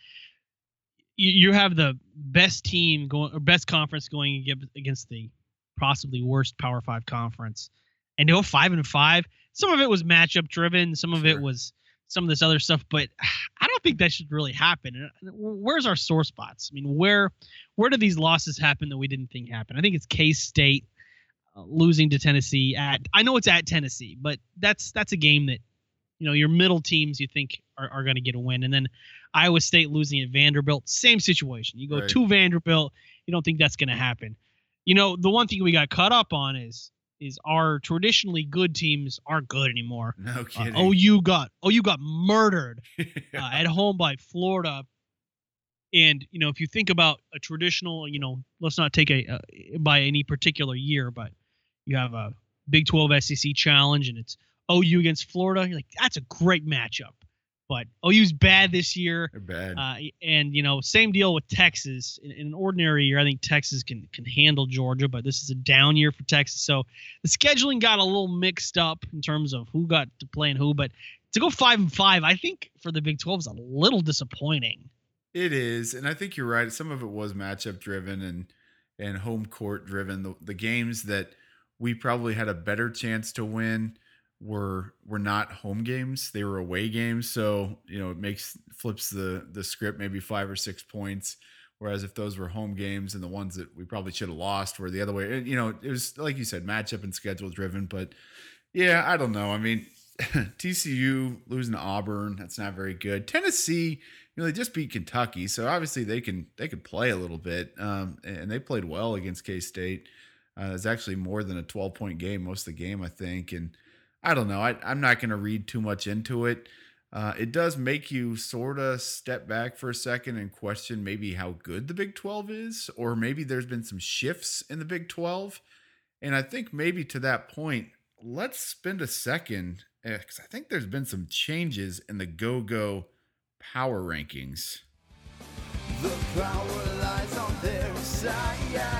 Speaker 3: you have the best team going, or best conference going against the possibly worst Power 5 conference, and to go 5-5. Some of it was matchup driven, some of it was some of this other stuff, but I don't think that should really happen. Where's our sore spots? I mean, where do these losses happen that we didn't think happened? I think it's K-State losing to Tennessee I know it's at Tennessee, but that's a game that, your middle teams you think are going to get a win. And then Iowa State losing at Vanderbilt, same situation. You go to Vanderbilt, you don't think that's going to happen. The one thing we got caught up on is our traditionally good teams aren't good anymore.
Speaker 2: No kidding.
Speaker 3: OU got murdered at home by Florida. And, if you think about a traditional, let's not take by any particular year, but you have a Big 12 SEC challenge and it's OU against Florida. You're like, that's a great matchup. But OU's bad this year.
Speaker 2: They're bad.
Speaker 3: And, same deal with Texas. In an ordinary year, I think Texas can handle Georgia, but this is a down year for Texas. So the scheduling got a little mixed up in terms of who got to play and who. But to go 5-5, I think for the Big 12 is a little disappointing.
Speaker 2: It is. And I think you're right. Some of it was matchup driven and home court driven. The games that we probably had a better chance to win were not home games. They were away games. So, it flips the script maybe 5 or 6 points. Whereas if those were home games and the ones that we probably should have lost were the other way, it was, like you said, matchup and schedule driven. But yeah, I don't know. I mean, TCU losing to Auburn, that's not very good. Tennessee, they just beat Kentucky. So obviously they could play a little bit. And they played well against K-State. It was actually more than a 12-point game most of the game, I think. And I don't know. I'm not going to read too much into it. It does make you sort of step back for a second and question maybe how good the Big 12 is, or maybe there's been some shifts in the Big 12. And I think maybe to that point, let's spend a second, because I think there's been some changes in the go-go power rankings. The power lies on their side.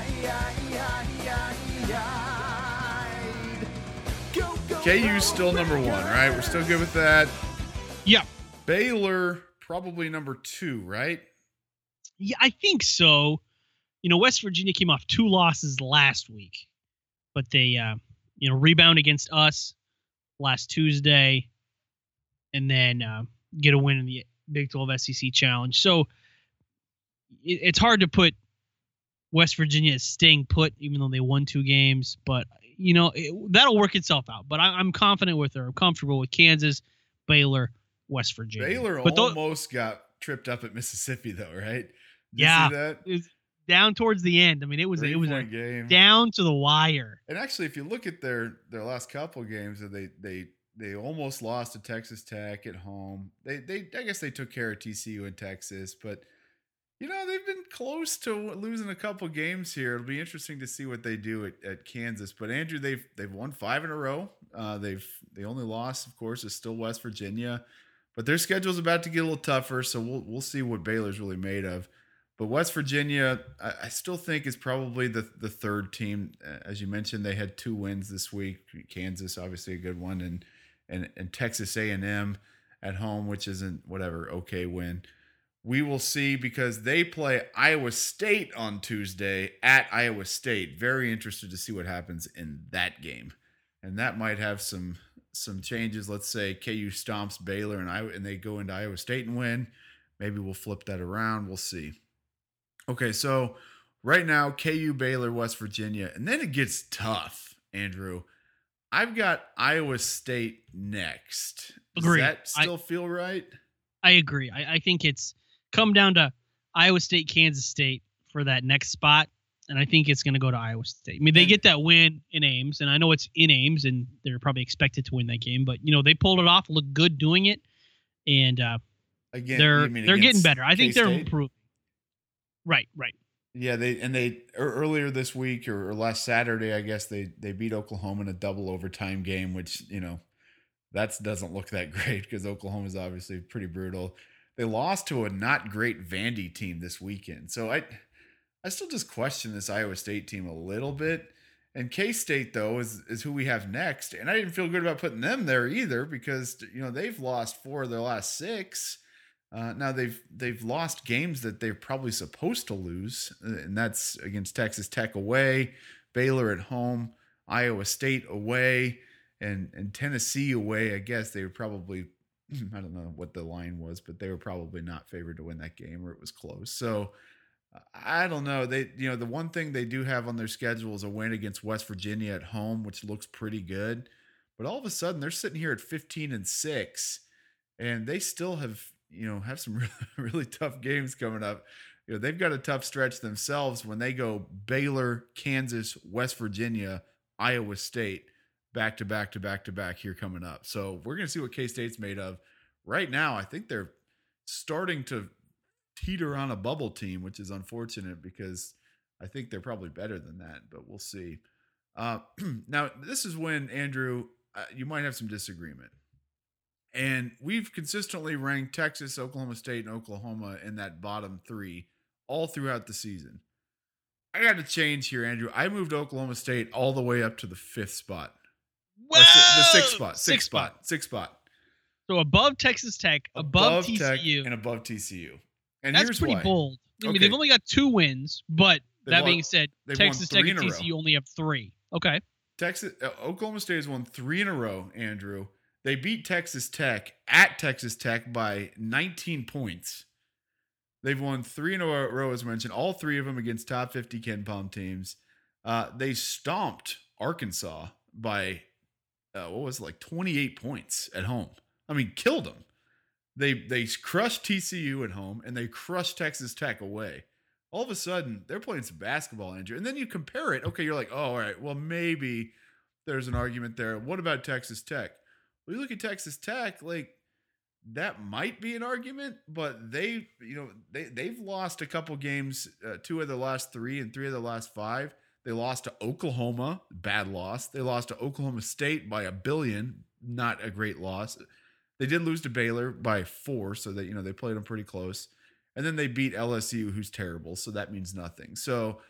Speaker 2: KU's still number 1, right? We're still good with that.
Speaker 3: Yeah.
Speaker 2: Baylor, probably number 2, right?
Speaker 3: Yeah, I think so. West Virginia came off 2 losses last week, but they, rebound against us last Tuesday and then get a win in the Big 12 SEC Challenge. So it's hard to put West Virginia as staying put, even though they won 2 games, but that'll work itself out. But I'm confident with her. I'm comfortable with Kansas, Baylor, West Virginia.
Speaker 2: Baylor almost got tripped up at Mississippi, though, right? Did you see that?
Speaker 3: It was down towards the end. I mean, it was a
Speaker 2: game
Speaker 3: down to the wire.
Speaker 2: And actually, if you look at their last couple games, they almost lost to Texas Tech at home. They I guess they took care of TCU in Texas, but they've been close to losing a couple games here. It'll be interesting to see what they do at Kansas. But Andrew, they've won 5 in a row. The only loss, of course, is still West Virginia, but their schedule's about to get a little tougher. So we'll see what Baylor's really made of. But West Virginia, I still think is probably the third team. As you mentioned, they had 2 wins this week. Kansas, obviously a good one, and Texas A&M at home, which isn't okay win. We will see because they play Iowa State on Tuesday at Iowa State. Very interested to see what happens in that game. And that might have some changes. Let's say KU stomps Baylor and they go into Iowa State and win. Maybe we'll flip that around. We'll see. Okay, so right now, KU, Baylor, West Virginia. And then it gets tough, Andrew. I've got Iowa State next.
Speaker 3: Agree.
Speaker 2: Does that still feel right?
Speaker 3: I agree. I think it's come down to Iowa State, Kansas State for that next spot, and I think it's going to go to Iowa State. I mean, they get that win in Ames, and I know it's in Ames, and they're probably expected to win that game, but they pulled it off, looked good doing it, and
Speaker 2: again,
Speaker 3: they're getting better. I think they're improving. Right.
Speaker 2: Yeah, they earlier this week or last Saturday, I guess they beat Oklahoma in a double overtime game, which that doesn't look that great because Oklahoma is obviously pretty brutal. They lost to a not great Vandy team this weekend. So I still just question this Iowa State team a little bit. And K-State, though, is who we have next. And I didn't feel good about putting them there either because, they've lost 4 of their last 6. Now they've lost games that they're probably supposed to lose. And that's against Texas Tech away, Baylor at home, Iowa State away, and Tennessee away. I guess they were probably, I don't know what the line was, but they were probably not favored to win that game or it was close. So I don't know. They, the one thing they do have on their schedule is a win against West Virginia at home, which looks pretty good. But all of a sudden they're sitting here at 15-6 and they still have some really, really tough games coming up. They've got a tough stretch themselves when they go Baylor, Kansas, West Virginia, Iowa State, back to back here coming up. So we're going to see what K-State's made of. Right now, I think they're starting to teeter on a bubble team, which is unfortunate because I think they're probably better than that, but we'll see. Now, this is when, Andrew, you might have some disagreement. And we've consistently ranked Texas, Oklahoma State, and Oklahoma in that bottom 3 all throughout the season. I got to change here, Andrew. I moved Oklahoma State all the way up to the 5th spot.
Speaker 3: Whoa!
Speaker 2: The 6th spot.
Speaker 3: So above Texas Tech, above TCU.
Speaker 2: Tech, and above TCU. And
Speaker 3: that's
Speaker 2: here's
Speaker 3: pretty
Speaker 2: why.
Speaker 3: bold. I mean,
Speaker 2: Okay.
Speaker 3: they've only got 2 wins, but that being said,
Speaker 2: they've
Speaker 3: Texas
Speaker 2: won
Speaker 3: Tech
Speaker 2: 3
Speaker 3: and
Speaker 2: in a
Speaker 3: TCU
Speaker 2: row.
Speaker 3: only have 3. Okay.
Speaker 2: Oklahoma State has won 3 in a row, Andrew. They beat Texas Tech at Texas Tech by 19 points. They've won 3 in a row, as mentioned, all 3 of them against top 50 Ken Palm teams. They stomped Arkansas by, 28 points at home. I mean, killed them. They crushed TCU at home, and they crushed Texas Tech away. All of a sudden, they're playing some basketball, Andrew. And then you compare it. Okay, you're like, oh, all right, well, maybe there's an argument there. What about Texas Tech? Well, you look at Texas Tech, like, that might be an argument, but they've lost a couple games, 2 of the last 3 and 3 of the last 5. They lost to Oklahoma, bad loss. They lost to Oklahoma State by 1 billion, not a great loss. They did lose to Baylor by 4, so that they played them pretty close. and then they beat LSU, who's terrible. So that means nothing. So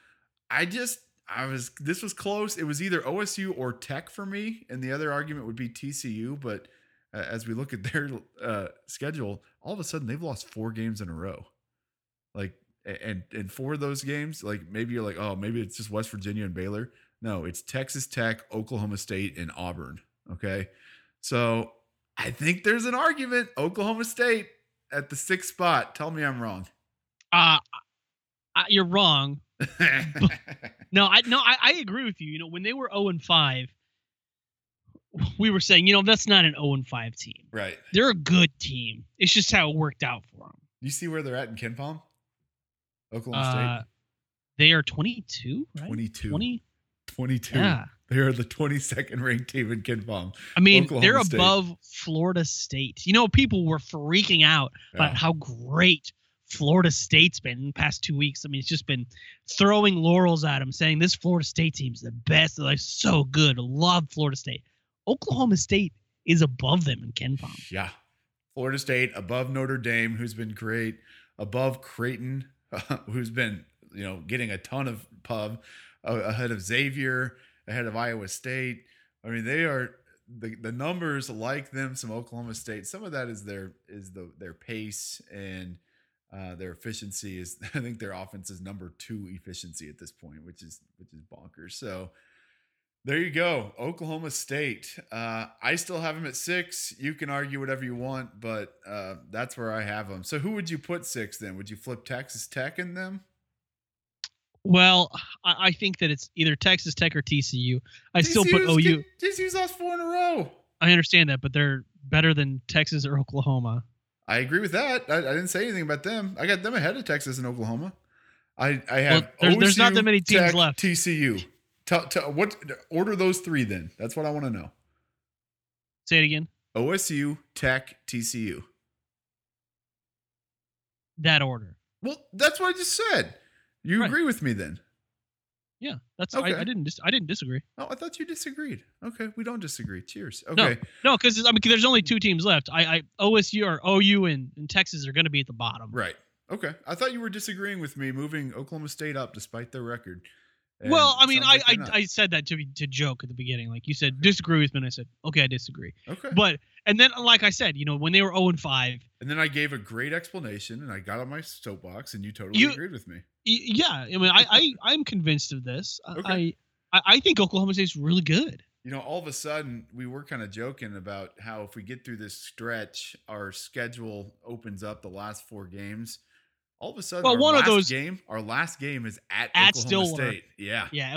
Speaker 2: this was close. It was either OSU or Tech for me. And the other argument would be TCU. But as we look at their schedule, all of a sudden they've lost 4 games in a row. Like, and 4 of those games, like maybe you're like, oh, maybe it's just West Virginia and Baylor. No, it's Texas Tech, Oklahoma State, and Auburn. Okay. So I think there's an argument. Oklahoma State at the 6th spot. Tell me I'm wrong.
Speaker 3: You're wrong. No, I agree with you. When they were 0-5, we were saying, that's not an 0-5 team.
Speaker 2: Right.
Speaker 3: They're a good team. It's just how it worked out for them.
Speaker 2: You see where they're at in KenPom? Oklahoma State?
Speaker 3: They are 22, right?
Speaker 2: 22.
Speaker 3: Yeah.
Speaker 2: They are the 22nd ranked team in KenPom.
Speaker 3: I mean,
Speaker 2: Oklahoma
Speaker 3: they're
Speaker 2: State.
Speaker 3: above Florida State. People were freaking out about how great Florida State's been in the past 2 weeks. I mean, it's just been throwing laurels at them, saying this Florida State team's the best. They're like so good. I love Florida State. Oklahoma State is above them in KenPom.
Speaker 2: Yeah. Florida State above Notre Dame, who's been great, above Creighton, who's been, getting a ton of pub, ahead of Xavier, ahead of Iowa State. I mean, they are the numbers like them. Some Oklahoma State. Some of that is their pace and their efficiency is. I think their offense is number 2 efficiency at this point, which is bonkers. So there you go, Oklahoma State. I still have them at 6. You can argue whatever you want, but that's where I have them. So who would you put 6 then? Would you flip Texas Tech in them?
Speaker 3: Well, I think that it's either Texas Tech or TCU. I still put OU.
Speaker 2: TCU's lost 4 in a row.
Speaker 3: I understand that, but they're better than Texas or Oklahoma.
Speaker 2: I agree with that. I didn't say anything about them. I got them ahead of Texas and Oklahoma. I have
Speaker 3: there's not that many teams
Speaker 2: Tech,
Speaker 3: left.
Speaker 2: TCU. What order those 3 then? That's what I want to know.
Speaker 3: Say it again.
Speaker 2: OSU, Tech, TCU.
Speaker 3: That order.
Speaker 2: Well, that's what I just said. You agree with me then?
Speaker 3: Yeah, that's
Speaker 2: okay.
Speaker 3: I didn't disagree.
Speaker 2: Oh, I thought you disagreed. Okay, we don't disagree. Cheers. Okay.
Speaker 3: No, because there's only 2 teams left. OSU or OU and Texas are going to be at the bottom.
Speaker 2: Right. Okay. I thought you were disagreeing with me moving Oklahoma State up despite their record. And
Speaker 3: well, I mean, I said that to joke at the beginning. Like you said, disagree with me, and I said, okay, I disagree.
Speaker 2: Okay.
Speaker 3: And then, like I said, when they were 0-5.
Speaker 2: And then I gave a great explanation, and I got on my soapbox, and you totally agreed with me.
Speaker 3: Yeah, I mean, I'm convinced of this.
Speaker 2: Okay.
Speaker 3: I think Oklahoma State's really good.
Speaker 2: All of a sudden, we were kind of joking about how if we get through this stretch, our schedule opens up the last 4 games. All of a sudden, our last game is at Oklahoma
Speaker 3: Stillwater.
Speaker 2: State. Yeah.
Speaker 3: Yeah,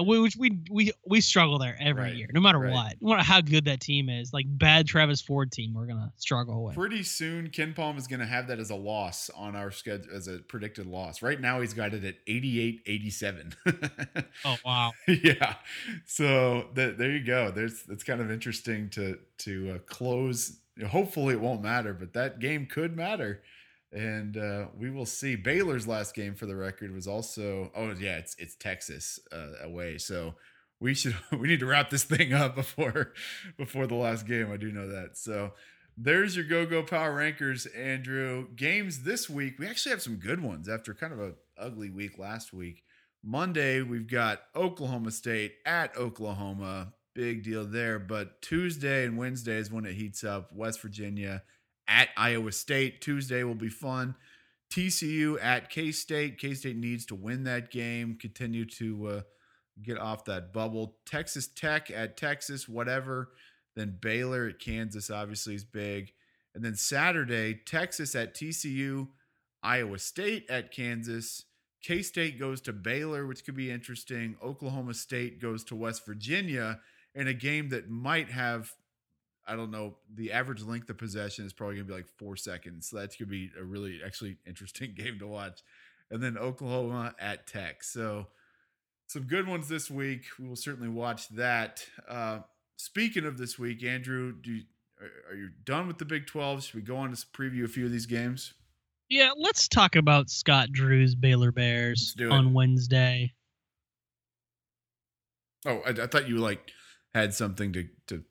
Speaker 3: we struggle there every year, no matter what. No matter how good that team is. Like bad Travis Ford team, we're gonna struggle with.
Speaker 2: Pretty soon, KenPom is gonna have that as a loss on our schedule, as a predicted loss. Right now, he's got it at 88-87.
Speaker 3: Oh wow.
Speaker 2: Yeah. So there you go. It's kind of interesting to close. Hopefully, it won't matter, but that game could matter. And we will see. Baylor's last game, for the record, was also it's Texas away. So we need to wrap this thing up before the last game. I do know that. So there's your Go Power Rankers, Andrew. Games this week, we actually have some good ones after kind of a ugly week last week. Monday we've got Oklahoma State at Oklahoma, big deal there. But Tuesday and Wednesday is when it heats up. West Virginia at Iowa State. Tuesday will be fun. TCU at K-State. K-State needs to win that game, continue to get off that bubble. Texas Tech at Texas, whatever. Then Baylor at Kansas obviously is big. And then Saturday, Texas at TCU, Iowa State at Kansas. K-State goes to Baylor, which could be interesting. Oklahoma State goes to West Virginia in a game that might have, I don't know, the average length of possession is probably going to be like 4 seconds. So that's going to be a really actually interesting game to watch. And then Oklahoma at Tech. So some good ones this week. We will certainly watch that. Speaking of this week, Andrew, are you done with the Big 12? Should we go on to preview a few of these games?
Speaker 3: Yeah, let's talk about Scott Drew's Baylor Bears on Wednesday.
Speaker 2: Oh, I thought you had something to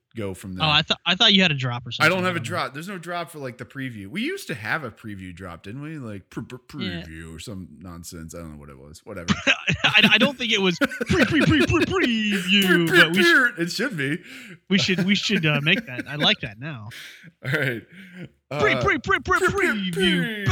Speaker 2: go from there.
Speaker 3: Oh, I thought you had a drop or
Speaker 2: I
Speaker 3: something.
Speaker 2: don't have a drop. There's no drop for like the preview. We used to have a preview drop, didn't we? Like preview or some nonsense. I don't know what it was. Whatever.
Speaker 3: I don't think it was preview, but
Speaker 2: it should be.
Speaker 3: we should make that. I like that now.
Speaker 2: All right.
Speaker 3: Preview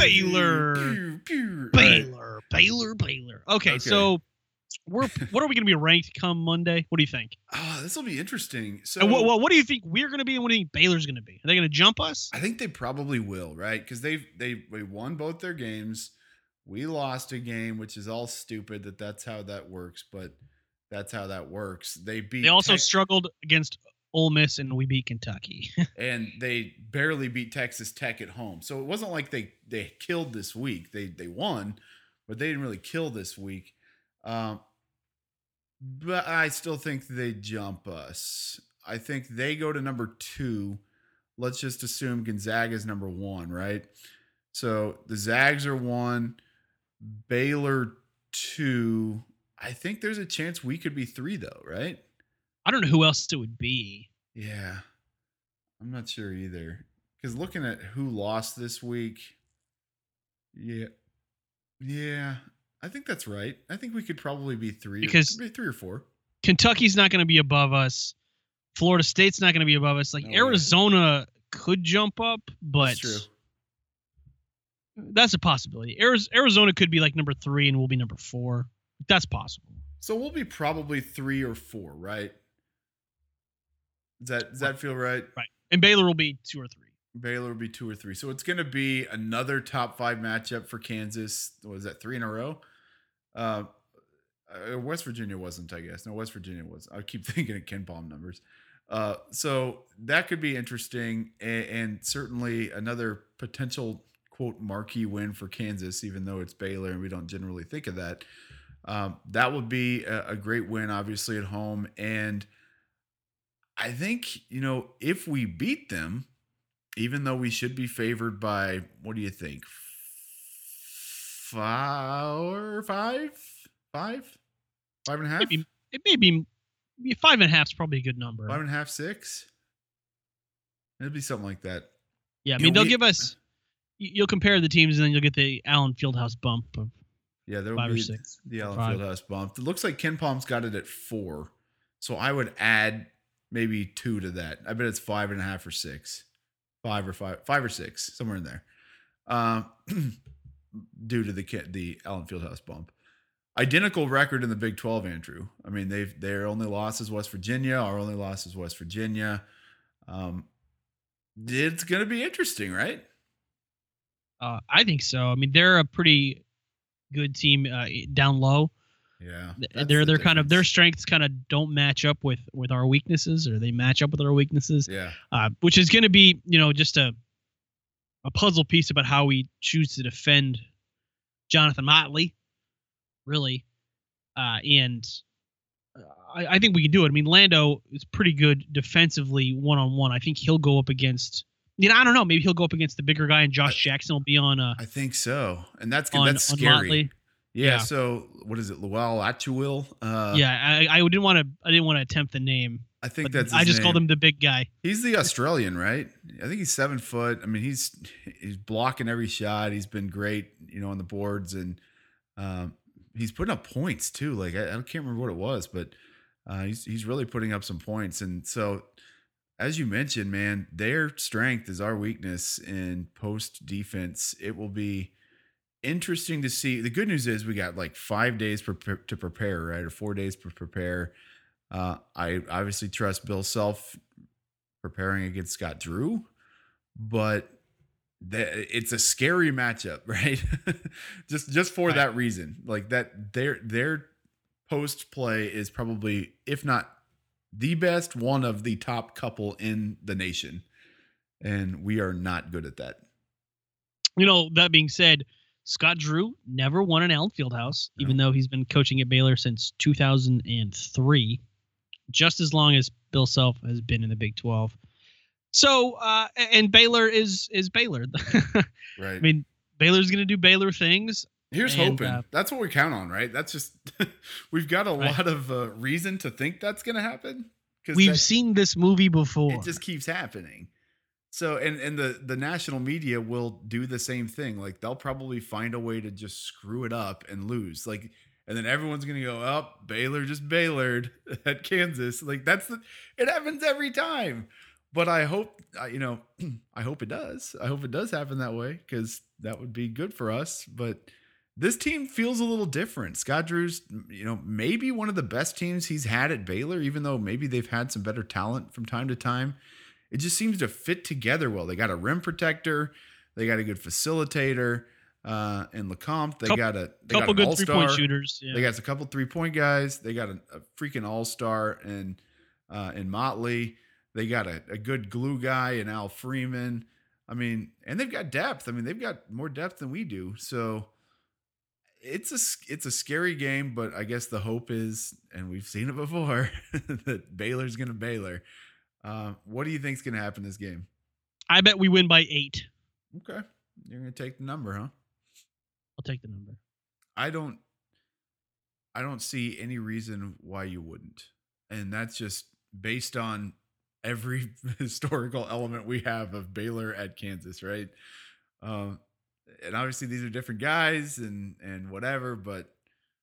Speaker 3: Baylor. Okay, so what are we going to be ranked come Monday? What do you think?
Speaker 2: Oh, this will be interesting. So,
Speaker 3: And what do you think we're going to be, and what do you think Baylor's going to be? Are they going to jump us?
Speaker 2: I think they probably will, right? Because they won both their games. We lost a game, which is all stupid that's how that works, but that's how that works. They
Speaker 3: also struggled against Ole Miss, and we beat Kentucky.
Speaker 2: And they barely beat Texas Tech at home. So it wasn't like they killed this week. They won, but they didn't really kill this week. But I still think they jump us. I think they go to number 2. Let's just assume Gonzaga's number 1, right? So the Zags are 1, Baylor 2. I think there's a chance we could be 3 though, right?
Speaker 3: I don't know who else it would be.
Speaker 2: Yeah. I'm not sure either. Because looking at who lost this week, yeah, I think that's right. I think we could probably be 3,
Speaker 3: because
Speaker 2: maybe 3 or 4.
Speaker 3: Kentucky's not going to be above us. Florida State's not going to be above us. Like
Speaker 2: No
Speaker 3: Arizona could jump up, but
Speaker 2: That's true.
Speaker 3: That's a possibility. Arizona could be like number 3 and we'll be number 4. That's possible.
Speaker 2: So we'll be probably 3 or 4, right? Does that feel right?
Speaker 3: Right. And Baylor will be 2 or 3.
Speaker 2: Baylor will be 2 or 3. So it's going to be another top 5 matchup for Kansas. What was that, 3 in a row? West Virginia wasn't, I guess. No, West Virginia was. I keep thinking of Ken Palm numbers. So that could be interesting, and certainly another potential, quote, marquee win for Kansas, even though it's Baylor and we don't generally think of that. That would be a great win, obviously, at home. And I think, if we beat them, even though we should be favored by, what do you think? 5? 5.5?
Speaker 3: It may be 5.5 is probably a good number.
Speaker 2: 5.5, 6? It'd be something like that.
Speaker 3: Yeah, I mean, they'll give us. You'll compare the teams, and then you'll get the Allen Fieldhouse bump of
Speaker 2: there will
Speaker 3: 5
Speaker 2: be
Speaker 3: or 6.
Speaker 2: the Allen
Speaker 3: 5.
Speaker 2: Fieldhouse bump. It looks like Ken Palm's got it at 4, so I would add maybe 2 to that. I bet it's 5.5 or 6, 5 or 6, somewhere in there, due to the Allen Fieldhouse bump. Identical record in the Big 12, Andrew. I mean, their only loss is West Virginia. Our only loss is West Virginia. It's going to be interesting, right?
Speaker 3: I think so. I mean, they're a pretty good team down low.
Speaker 2: Yeah,
Speaker 3: they're kind of, their strengths kind of don't match up with our weaknesses, or they match up with our weaknesses.
Speaker 2: Yeah,
Speaker 3: which is going to be just a puzzle piece about how we choose to defend Jonathan Motley. Really. And I think we can do it. I mean, Lando is pretty good defensively one-on-one. I think he'll go up against, I don't know, maybe he'll go up against the bigger guy, and Josh Jackson will be on. I
Speaker 2: think so. And that's good. That's scary.
Speaker 3: Motley.
Speaker 2: Yeah. So what is it? Lual Atuil?
Speaker 3: Yeah. I didn't want to attempt the name.
Speaker 2: I think that's his
Speaker 3: I just
Speaker 2: name.
Speaker 3: called him the big guy.
Speaker 2: He's the Australian, right? I think he's 7 foot. I mean, he's blocking every shot. He's been great, on the boards, and he's putting up points too. Like I can't remember what it was, but he's really putting up some points. And so, as you mentioned, man, their strength is our weakness in post defense. It will be interesting to see. The good news is we got like 5 days to prepare, right? Or 4 days to prepare. I obviously trust Bill Self preparing against Scott Drew, but it's a scary matchup, right? just for that reason, like that their post play is probably, if not the best, one of the top couple in the nation, and we are not good at that.
Speaker 3: That being said, Scott Drew never won an Allen Fieldhouse, even though he's been coaching at Baylor since 2003, just as long as Bill Self has been in the Big 12. So, and Baylor is Baylor.
Speaker 2: Right.
Speaker 3: I mean, Baylor's going to do Baylor things.
Speaker 2: Here's hoping. That's what we count on, right? That's just, we've got a lot of reason to think that's going to happen,
Speaker 3: We've seen this movie before.
Speaker 2: It just keeps happening. So, and the national media will do the same thing. Like they'll probably find a way to just screw it up and lose. Like, and then everyone's going to go, oh, Baylor just Baylored at Kansas. Like it happens every time. But I hope, I hope it does. I hope it does happen that way because that would be good for us. But this team feels a little different. Scott Drew's, maybe one of the best teams he's had at Baylor, even though maybe they've had some better talent from time to time. It just seems to fit together well. They got a rim protector. They got a good facilitator in Lecomte. They got a
Speaker 3: good
Speaker 2: all-star.
Speaker 3: 3-point shooters. Yeah.
Speaker 2: They got a couple 3-point guys. They got a freaking all-star in Motley. They got a good glue guy in Al Freeman. I mean, and they've got depth. I mean, they've got more depth than we do. So it's a scary game, but I guess the hope is, and we've seen it before, that Baylor's going to Baylor. What do you think is going to happen this game?
Speaker 3: I bet we win by 8.
Speaker 2: Okay. You're going to take the number, huh?
Speaker 3: I'll take the number.
Speaker 2: I don't see any reason why you wouldn't. And that's just based on every historical element we have of Baylor at Kansas, right? And obviously these are different guys and whatever, but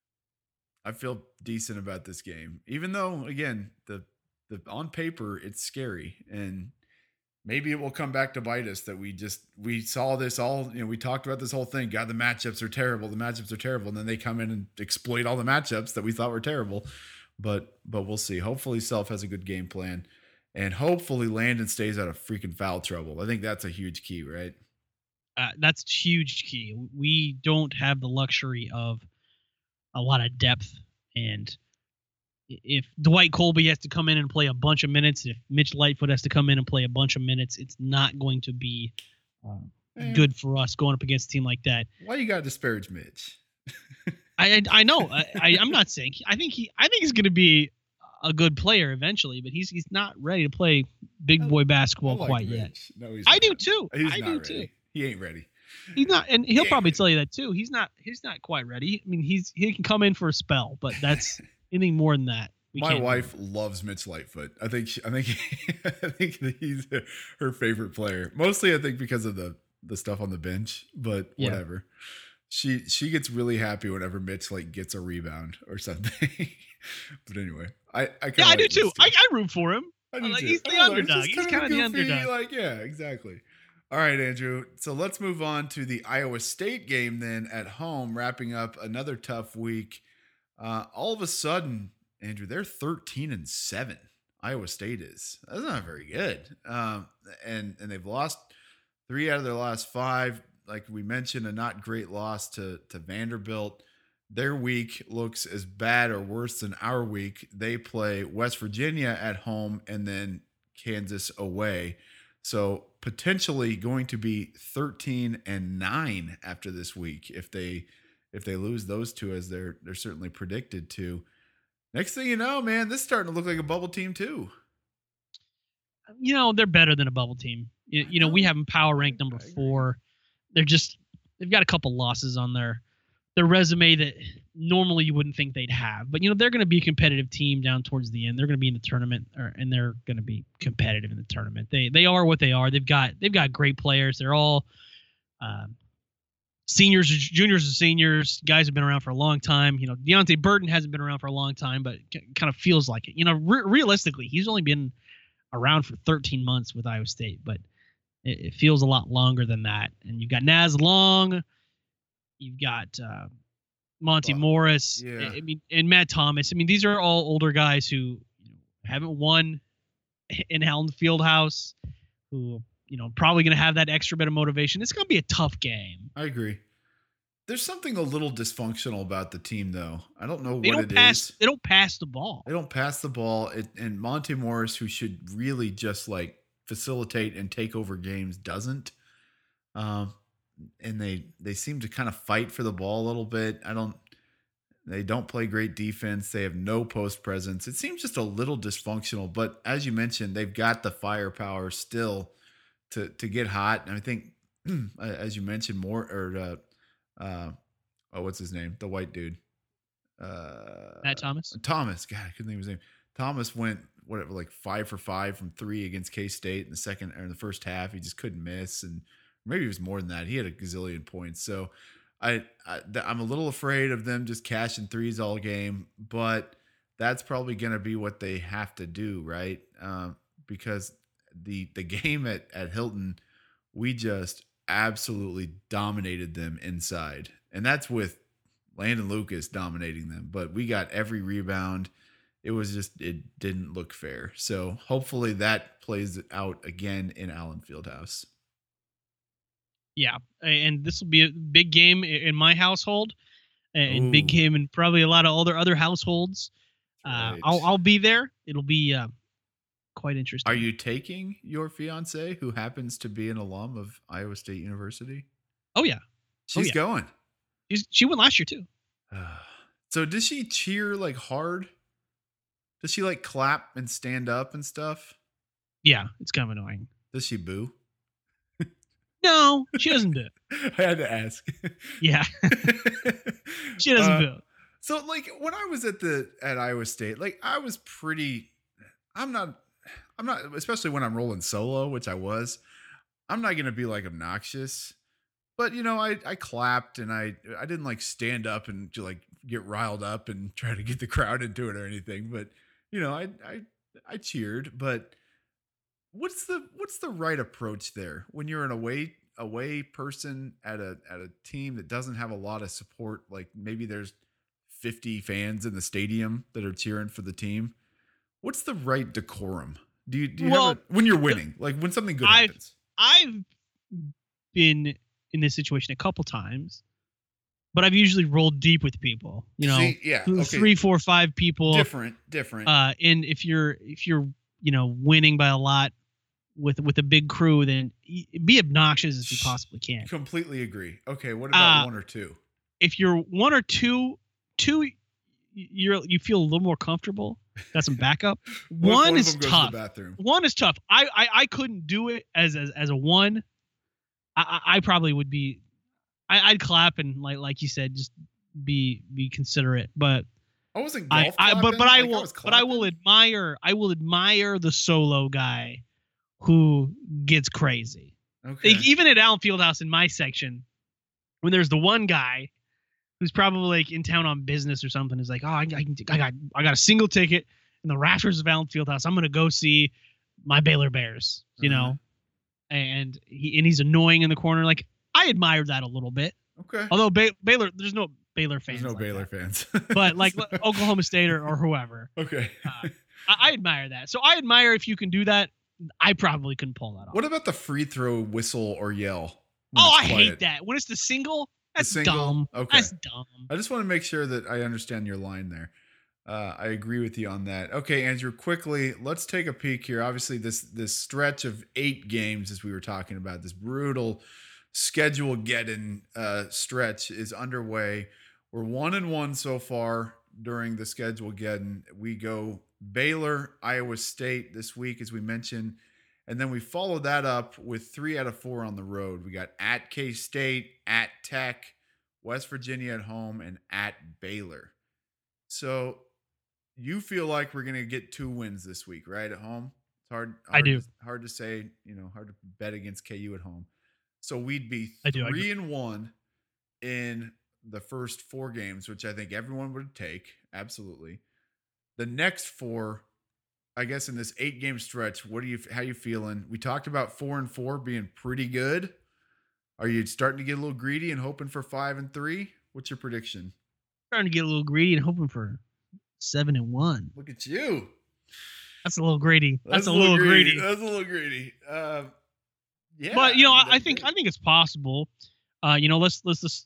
Speaker 2: I feel decent about this game. Even though, again, the on paper it's scary, and maybe it will come back to bite us that we saw this all, we talked about this whole thing. God, the matchups are terrible. And then they come in and exploit all the matchups that we thought were terrible. But we'll see. Hopefully Self has a good game plan, and hopefully Landon stays out of freaking foul trouble. I think that's a huge key, right?
Speaker 3: That's huge key. We don't have the luxury of a lot of depth, and if Dwight Colby has to come in and play a bunch of minutes, if Mitch Lightfoot has to come in and play a bunch of minutes, it's not going to be good for us going up against a team like that.
Speaker 2: Why you got to disparage Mitch?
Speaker 3: I know. I'm not saying. I think he's going to be a good player eventually, but he's not ready to play big boy basketball quite yet.
Speaker 2: No, he's
Speaker 3: I
Speaker 2: not.
Speaker 3: do too.
Speaker 2: I do too. He ain't ready.
Speaker 3: He's not, and he'll probably tell you that too. He's not quite ready. I mean, he can come in for a spell, but that's anything more than that.
Speaker 2: My wife loves Mitch Lightfoot. I think that he's her favorite player. Mostly, I think because of the stuff on the bench, but whatever. Yeah. She gets really happy whenever Mitch gets a rebound or something. But anyway, I
Speaker 3: do too. I root for him. He's the underdog. He's kind of the underdog.
Speaker 2: Yeah, exactly. All right, Andrew. So let's move on to the Iowa State game then at home, wrapping up another tough week. All of a sudden, Andrew, they're 13-7. Iowa State is. That's not very good. And they've lost 3 out of their last 5. Like we mentioned, a not great loss to Vanderbilt. Their week looks as bad or worse than our week. They play West Virginia at home and then Kansas away. So potentially going to be 13-9 after this week if they lose those two, as they're certainly predicted to. Next thing you know, man, this is starting to look like a bubble team too.
Speaker 3: They're better than a bubble team. We have them power ranked number 4. They've got a couple losses on their resume that normally you wouldn't think they'd have. But they're going to be a competitive team down towards the end. They're going to be in the tournament, and they're going to be competitive in the tournament. They are what they are. They've got great players. They're all seniors, juniors, and seniors. Guys have been around for a long time. Deonte Burton hasn't been around for a long time, but kind of feels like it. Realistically, he's only been around for 13 months with Iowa State, but it feels a lot longer than that. And you've got Naz Long, you've got Monty Morris, and Matt Thomas. These are all older guys who haven't won in Howland Fieldhouse, who probably going to have that extra bit of motivation. It's going to be a tough game.
Speaker 2: I agree. There's something a little dysfunctional about the team, though. I don't know what it is.
Speaker 3: They don't pass the ball.
Speaker 2: They don't pass the ball. And Monty Morris, who should really just facilitate and take over games, doesn't. And they seem to kind of fight for the ball a little bit. They don't play great defense. They have no post presence. It seems just a little dysfunctional, but as you mentioned, they've got the firepower still to get hot. And I think, as you mentioned, what's his name? The white dude.
Speaker 3: Matt Thomas.
Speaker 2: Thomas. God, I couldn't think of his name. Thomas went whatever, like 5 for 5 from 3 against K-State in the first half. He just couldn't miss, and maybe it was more than that. He had a gazillion points. So I'm a little afraid of them just cashing threes all game, but that's probably going to be what they have to do, right? Because the game at Hilton, we just absolutely dominated them inside, and that's with Landon Lucas dominating them. But we got every rebound. It didn't look fair. So hopefully that plays out again in Allen Fieldhouse.
Speaker 3: Yeah, and this will be a big game in my household, and
Speaker 2: Ooh.
Speaker 3: big game in probably a lot of other households.
Speaker 2: Right.
Speaker 3: I'll be there. It'll be quite interesting.
Speaker 2: Are you taking your fiance, who happens to be an alum of Iowa State University?
Speaker 3: Oh yeah,
Speaker 2: She's
Speaker 3: yeah.
Speaker 2: going.
Speaker 3: She went last year too.
Speaker 2: So does she cheer like hard? Does she like clap and stand up and stuff?
Speaker 3: Yeah, it's kind of annoying.
Speaker 2: Does she boo?
Speaker 3: No, she doesn't do it.
Speaker 2: I had to ask.
Speaker 3: Yeah, she doesn't do it.
Speaker 2: So like when I was at Iowa State, like I was pretty. I'm not, especially when I'm rolling solo, which I was. I'm not gonna be like obnoxious, but I clapped and I didn't like stand up and like get riled up and try to get the crowd into it or anything. But I cheered. But what's the right approach there when you're an away person at a team that doesn't have a lot of support? Like maybe there's 50 fans in the stadium that are cheering for the team. What's the right decorum? Do you have it when you're winning? Like when something good happens?
Speaker 3: I've been in this situation a couple times, but I've usually rolled deep with people.
Speaker 2: See, yeah, okay.
Speaker 3: 3, 4, 5 people.
Speaker 2: Different.
Speaker 3: And if you're winning by a lot with a big crew, then be obnoxious as you possibly can.
Speaker 2: Completely agree. Okay, what about 1 or 2?
Speaker 3: If you're 1 or 2, you feel a little more comfortable. Got some backup. One is tough. One is tough. I couldn't do it as a 1. I probably would be. I'd clap and like you said, just be considerate. But
Speaker 2: I wasn't
Speaker 3: golf
Speaker 2: clapping.
Speaker 3: But I will admire the solo guy who gets crazy.
Speaker 2: Okay.
Speaker 3: Like, even at Allen Fieldhouse in my section, when there's the one guy who's probably like in town on business or something, is like, oh, I got a single ticket in the rafters of Allen Fieldhouse. I'm gonna go see my Baylor Bears, and he's annoying in the corner. Like, I admire that a little bit.
Speaker 2: Okay.
Speaker 3: Although Baylor, there's no Baylor fans.
Speaker 2: There's no Baylor fans.
Speaker 3: But like Oklahoma State or whoever.
Speaker 2: Okay.
Speaker 3: I admire that. So I admire if you can do that. I probably couldn't pull that off.
Speaker 2: What about the free throw whistle or yell?
Speaker 3: Oh, I hate that. When it's the single, that's dumb.
Speaker 2: Okay.
Speaker 3: That's dumb.
Speaker 2: I just want to make sure that I understand your line there. I agree with you on that. Okay, Andrew, quickly, let's take a peek here. Obviously, this stretch of 8 games, as we were talking about, this brutal schedule-getting stretch is underway. We're 1-1 so far during the schedule-getting. We go Baylor, Iowa State this week, as we mentioned, and then we follow that up with 3 out of 4 on the road. We got at K-State, at Tech, West Virginia at home, and at Baylor. So you feel like we're going to get 2 wins this week, right, at home? It's hard.
Speaker 3: I do.
Speaker 2: Hard to say, hard to bet against KU at home. So we'd be 3-1 in the first 4 games, which I think everyone would take. Absolutely. The next 4, I guess, in this 8-game stretch, how you feeling? We talked about 4-4 being pretty good. Are you starting to get a little greedy and hoping for 5-3? What's your prediction?
Speaker 3: Starting to get a little greedy and hoping for 7-1.
Speaker 2: Look at you.
Speaker 3: That's a little greedy. That's a little greedy.
Speaker 2: That's a little greedy. Yeah.
Speaker 3: But I think it's possible. Let's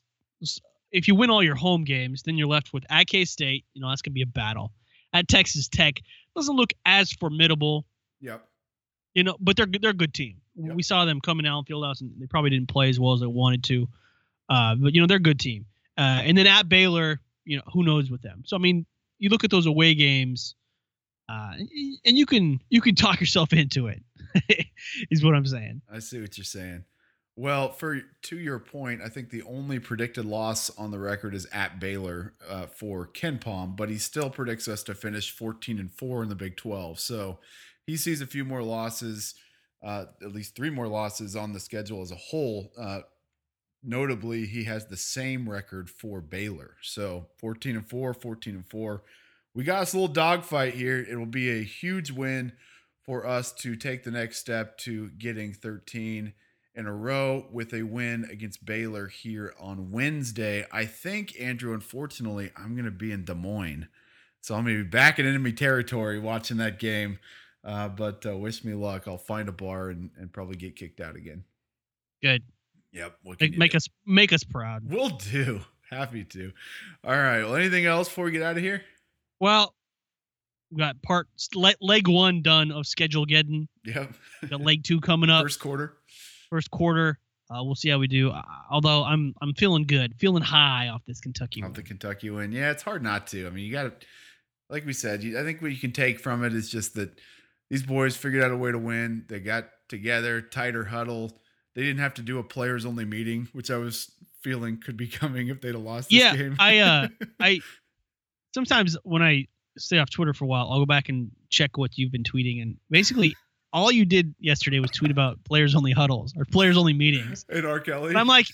Speaker 3: if you win all your home games, then you're left with at K-State. That's gonna be a battle. At Texas Tech, doesn't look as formidable.
Speaker 2: Yep.
Speaker 3: But they're a good team. Yep. We saw them come in Allen Fieldhouse, and they probably didn't play as well as they wanted to. But they're a good team. And then at Baylor, who knows with them. So I mean, you look at those away games, and you can talk yourself into it. Is what I'm saying.
Speaker 2: I see what you're saying. Well, to your point, I think the only predicted loss on the record is at Baylor for Ken Palm, but he still predicts us to finish 14-4 in the Big 12. So he sees a few more losses, at least 3 more losses on the schedule as a whole. Notably, he has the same record for Baylor. So 14-4, 14-4. We got us a little dogfight here. It will be a huge win for us to take the next step to getting 13 in a row with a win against Baylor here on Wednesday. I think, Andrew, unfortunately, I'm going to be in Des Moines. So I'm going to be back in enemy territory watching that game. But wish me luck. I'll find a bar and probably get kicked out again.
Speaker 3: Good.
Speaker 2: Yep.
Speaker 3: Make us proud.
Speaker 2: We'll do. Happy to. All right. Well, anything else before we get out of here?
Speaker 3: Well, we got leg 1 done of schedule getting.
Speaker 2: Yep.
Speaker 3: Got leg 2 coming up. First quarter. We'll see how we do. Although I'm feeling good, feeling high off this Kentucky win.
Speaker 2: The Kentucky win. Yeah, it's hard not to. I mean, you got to, like we said, I think what you can take from it is just that these boys figured out a way to win. They got together, tighter huddle. They didn't have to do a players only meeting, which I was feeling could be coming if they'd have lost this game.
Speaker 3: I sometimes when I stay off Twitter for a while, I'll go back and check what you've been tweeting, and basically all you did yesterday was tweet about players only huddles or players only meetings.
Speaker 2: And R. Kelly.
Speaker 3: And I'm like,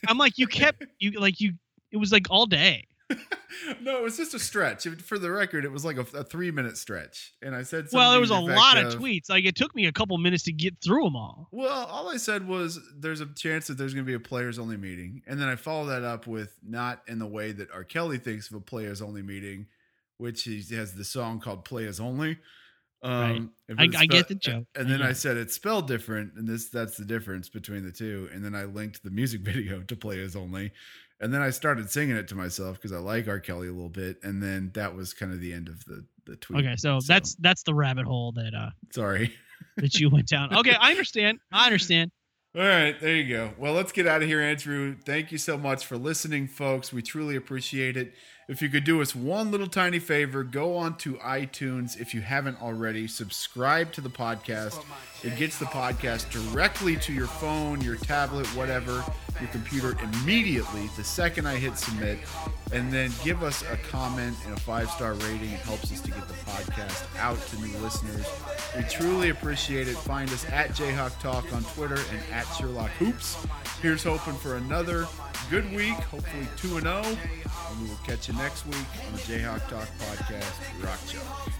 Speaker 3: it was like all day.
Speaker 2: No, it was just a stretch. For the record, it was like a 3-minute stretch. And I said,
Speaker 3: well, there was a lot of tweets. Like it took me a couple minutes to get through them all.
Speaker 2: Well, all I said was there's a chance that there's going to be a players only meeting. And then I follow that up with not in the way that R. Kelly thinks of a players only meeting, which he has the song called Players Only.
Speaker 3: Right. I get the joke.
Speaker 2: And then I said it's spelled different, and that's the difference between the two. And then I linked the music video to Players Only. And then I started singing it to myself because I like R. Kelly a little bit. And then that was kind of the end of the tweet.
Speaker 3: Okay, so that's the rabbit hole that
Speaker 2: sorry.
Speaker 3: that you went down. Okay, I understand.
Speaker 2: All right, there you go. Well, let's get out of here, Andrew. Thank you so much for listening, folks. We truly appreciate it. If you could do us one little tiny favor, go on to iTunes if you haven't already. Subscribe to the podcast. It gets the podcast directly to your phone, your tablet, whatever, your computer immediately the second I hit submit. And then give us a comment and a 5-star rating. It helps us to get the podcast out to new listeners. We truly appreciate it. Find us at Jayhawk Talk on Twitter and at Sherlock Hoops. Here's hoping for another good week, hopefully 2-0. And we will catch you next week on the Jayhawk Talk podcast. Rock Chalk.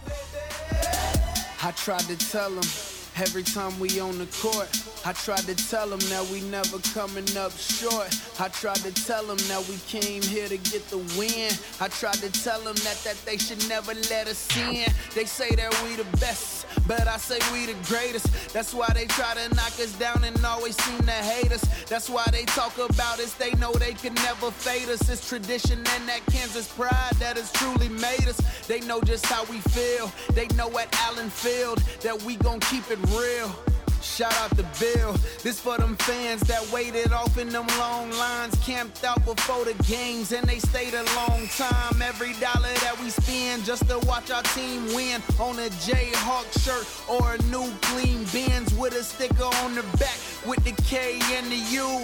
Speaker 7: I tried to tell him every time we on the court. I tried to tell them that we never coming up short. I tried to tell them that we came here to get the win. I tried to tell them that they should never let us in. They say that we the best, but I say we the greatest. That's why they try to knock us down and always seem to hate us. That's why they talk about us, they know they can never fade us. It's tradition and that Kansas pride that has truly made us. They know just how we feel. They know at Allen Field that we gon' keep it real. Shout out to Bill. This for them fans that waited off in them long lines, camped out before the games, and they stayed a long time. Every dollar that we spend just to watch our team win, on a Jayhawk shirt or a new clean Benz with a sticker on the back with the K and the U.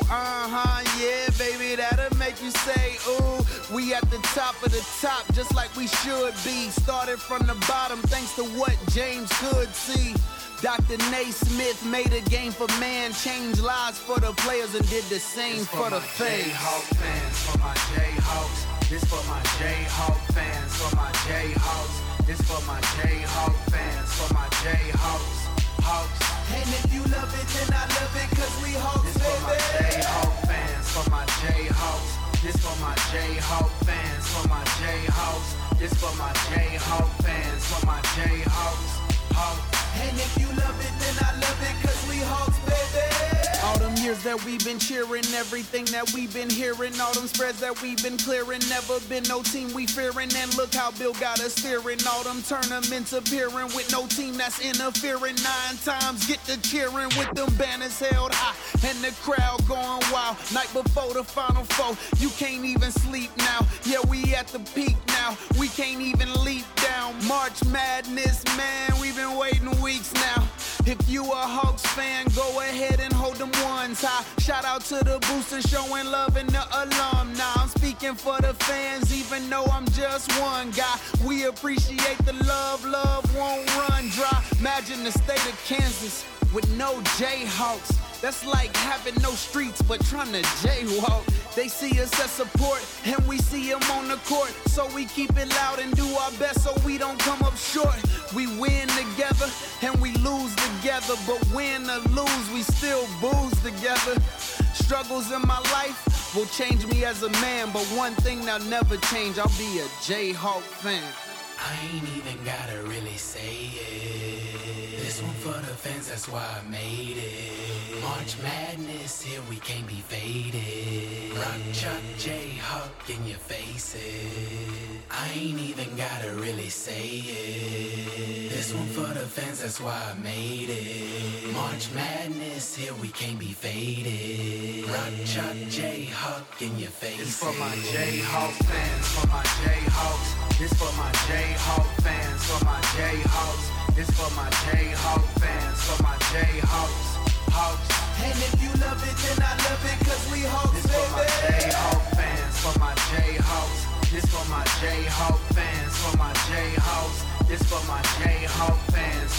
Speaker 7: Yeah, baby, that'll make you say, ooh. We at the top of the top, just like we should be. Started from the bottom, thanks to what James could see. Dr. Naismith made a game for man, changed lives for the players and did the same for the fans.
Speaker 8: Jayhawk fans, for my Jayhawks. This for my Jayhawk fans, for my Jayhawks. This for my Jayhawk fans, for my Jayhawks. Hawks.
Speaker 7: And if you love it, then I love it, cause we Hawks,
Speaker 8: this for my Jayhawk fans, for my Jayhawks. This for my Jayhawk fans, for my Jayhawks. This for my Jayhawk fans, for my Jayhawks. Hawks.
Speaker 7: And if you love it, then I love it, cause we Hawks, baby. All them years that we've been cheering, everything that we've been hearing, all them spreads that we've been clearing, never been no team we fearing, and look how Bill got us steering. All them tournaments appearing with no team that's interfering. 9 times get to cheering with them banners held high, and the crowd going wild. Night before the Final Four, you can't even sleep now. Yeah, we at the peak now, we can't even leap down. March Madness, man, we've been waiting weeks now. If you a Hawks fan, go ahead and hold them ones. guns high. Shout out to the boosters showing love and the alumni. I'm speaking for the fans, even though I'm just one guy. We appreciate the love, love won't run dry. Imagine the state of Kansas with no Jayhawks. That's like having no streets but trying to jaywalk. They see us as support and we see them on the court. So we keep it loud and do our best so we don't come up short. We win together and we lose together. But win or lose, we still booze together. Struggles in my life will change me as a man. But one thing that'll never change, I'll be a Jayhawk fan.
Speaker 8: I ain't even gotta really say it. This one for the fans, that's why I made it. March Madness, here we can't be faded. Rock, Chuck, Jayhawk in your faces. I ain't even gotta really say it. This one for the fans, that's why I made it. March Madness, here we can't be faded. Rock, Chuck, Jayhawk in your faces. This for my Jayhawk fans, for my Jayhawks. This for my Jayhawk fans, for my Jayhawks. This for my Jayhawk fans, for my Jayhawks. Hawks.
Speaker 7: And if you love it, then I love it, cause we Hawks,
Speaker 8: this for my Jayhawk fans, for my Jayhawks. This for my Jayhawk fans, for my Jayhawks. This for my Jayhawk fans,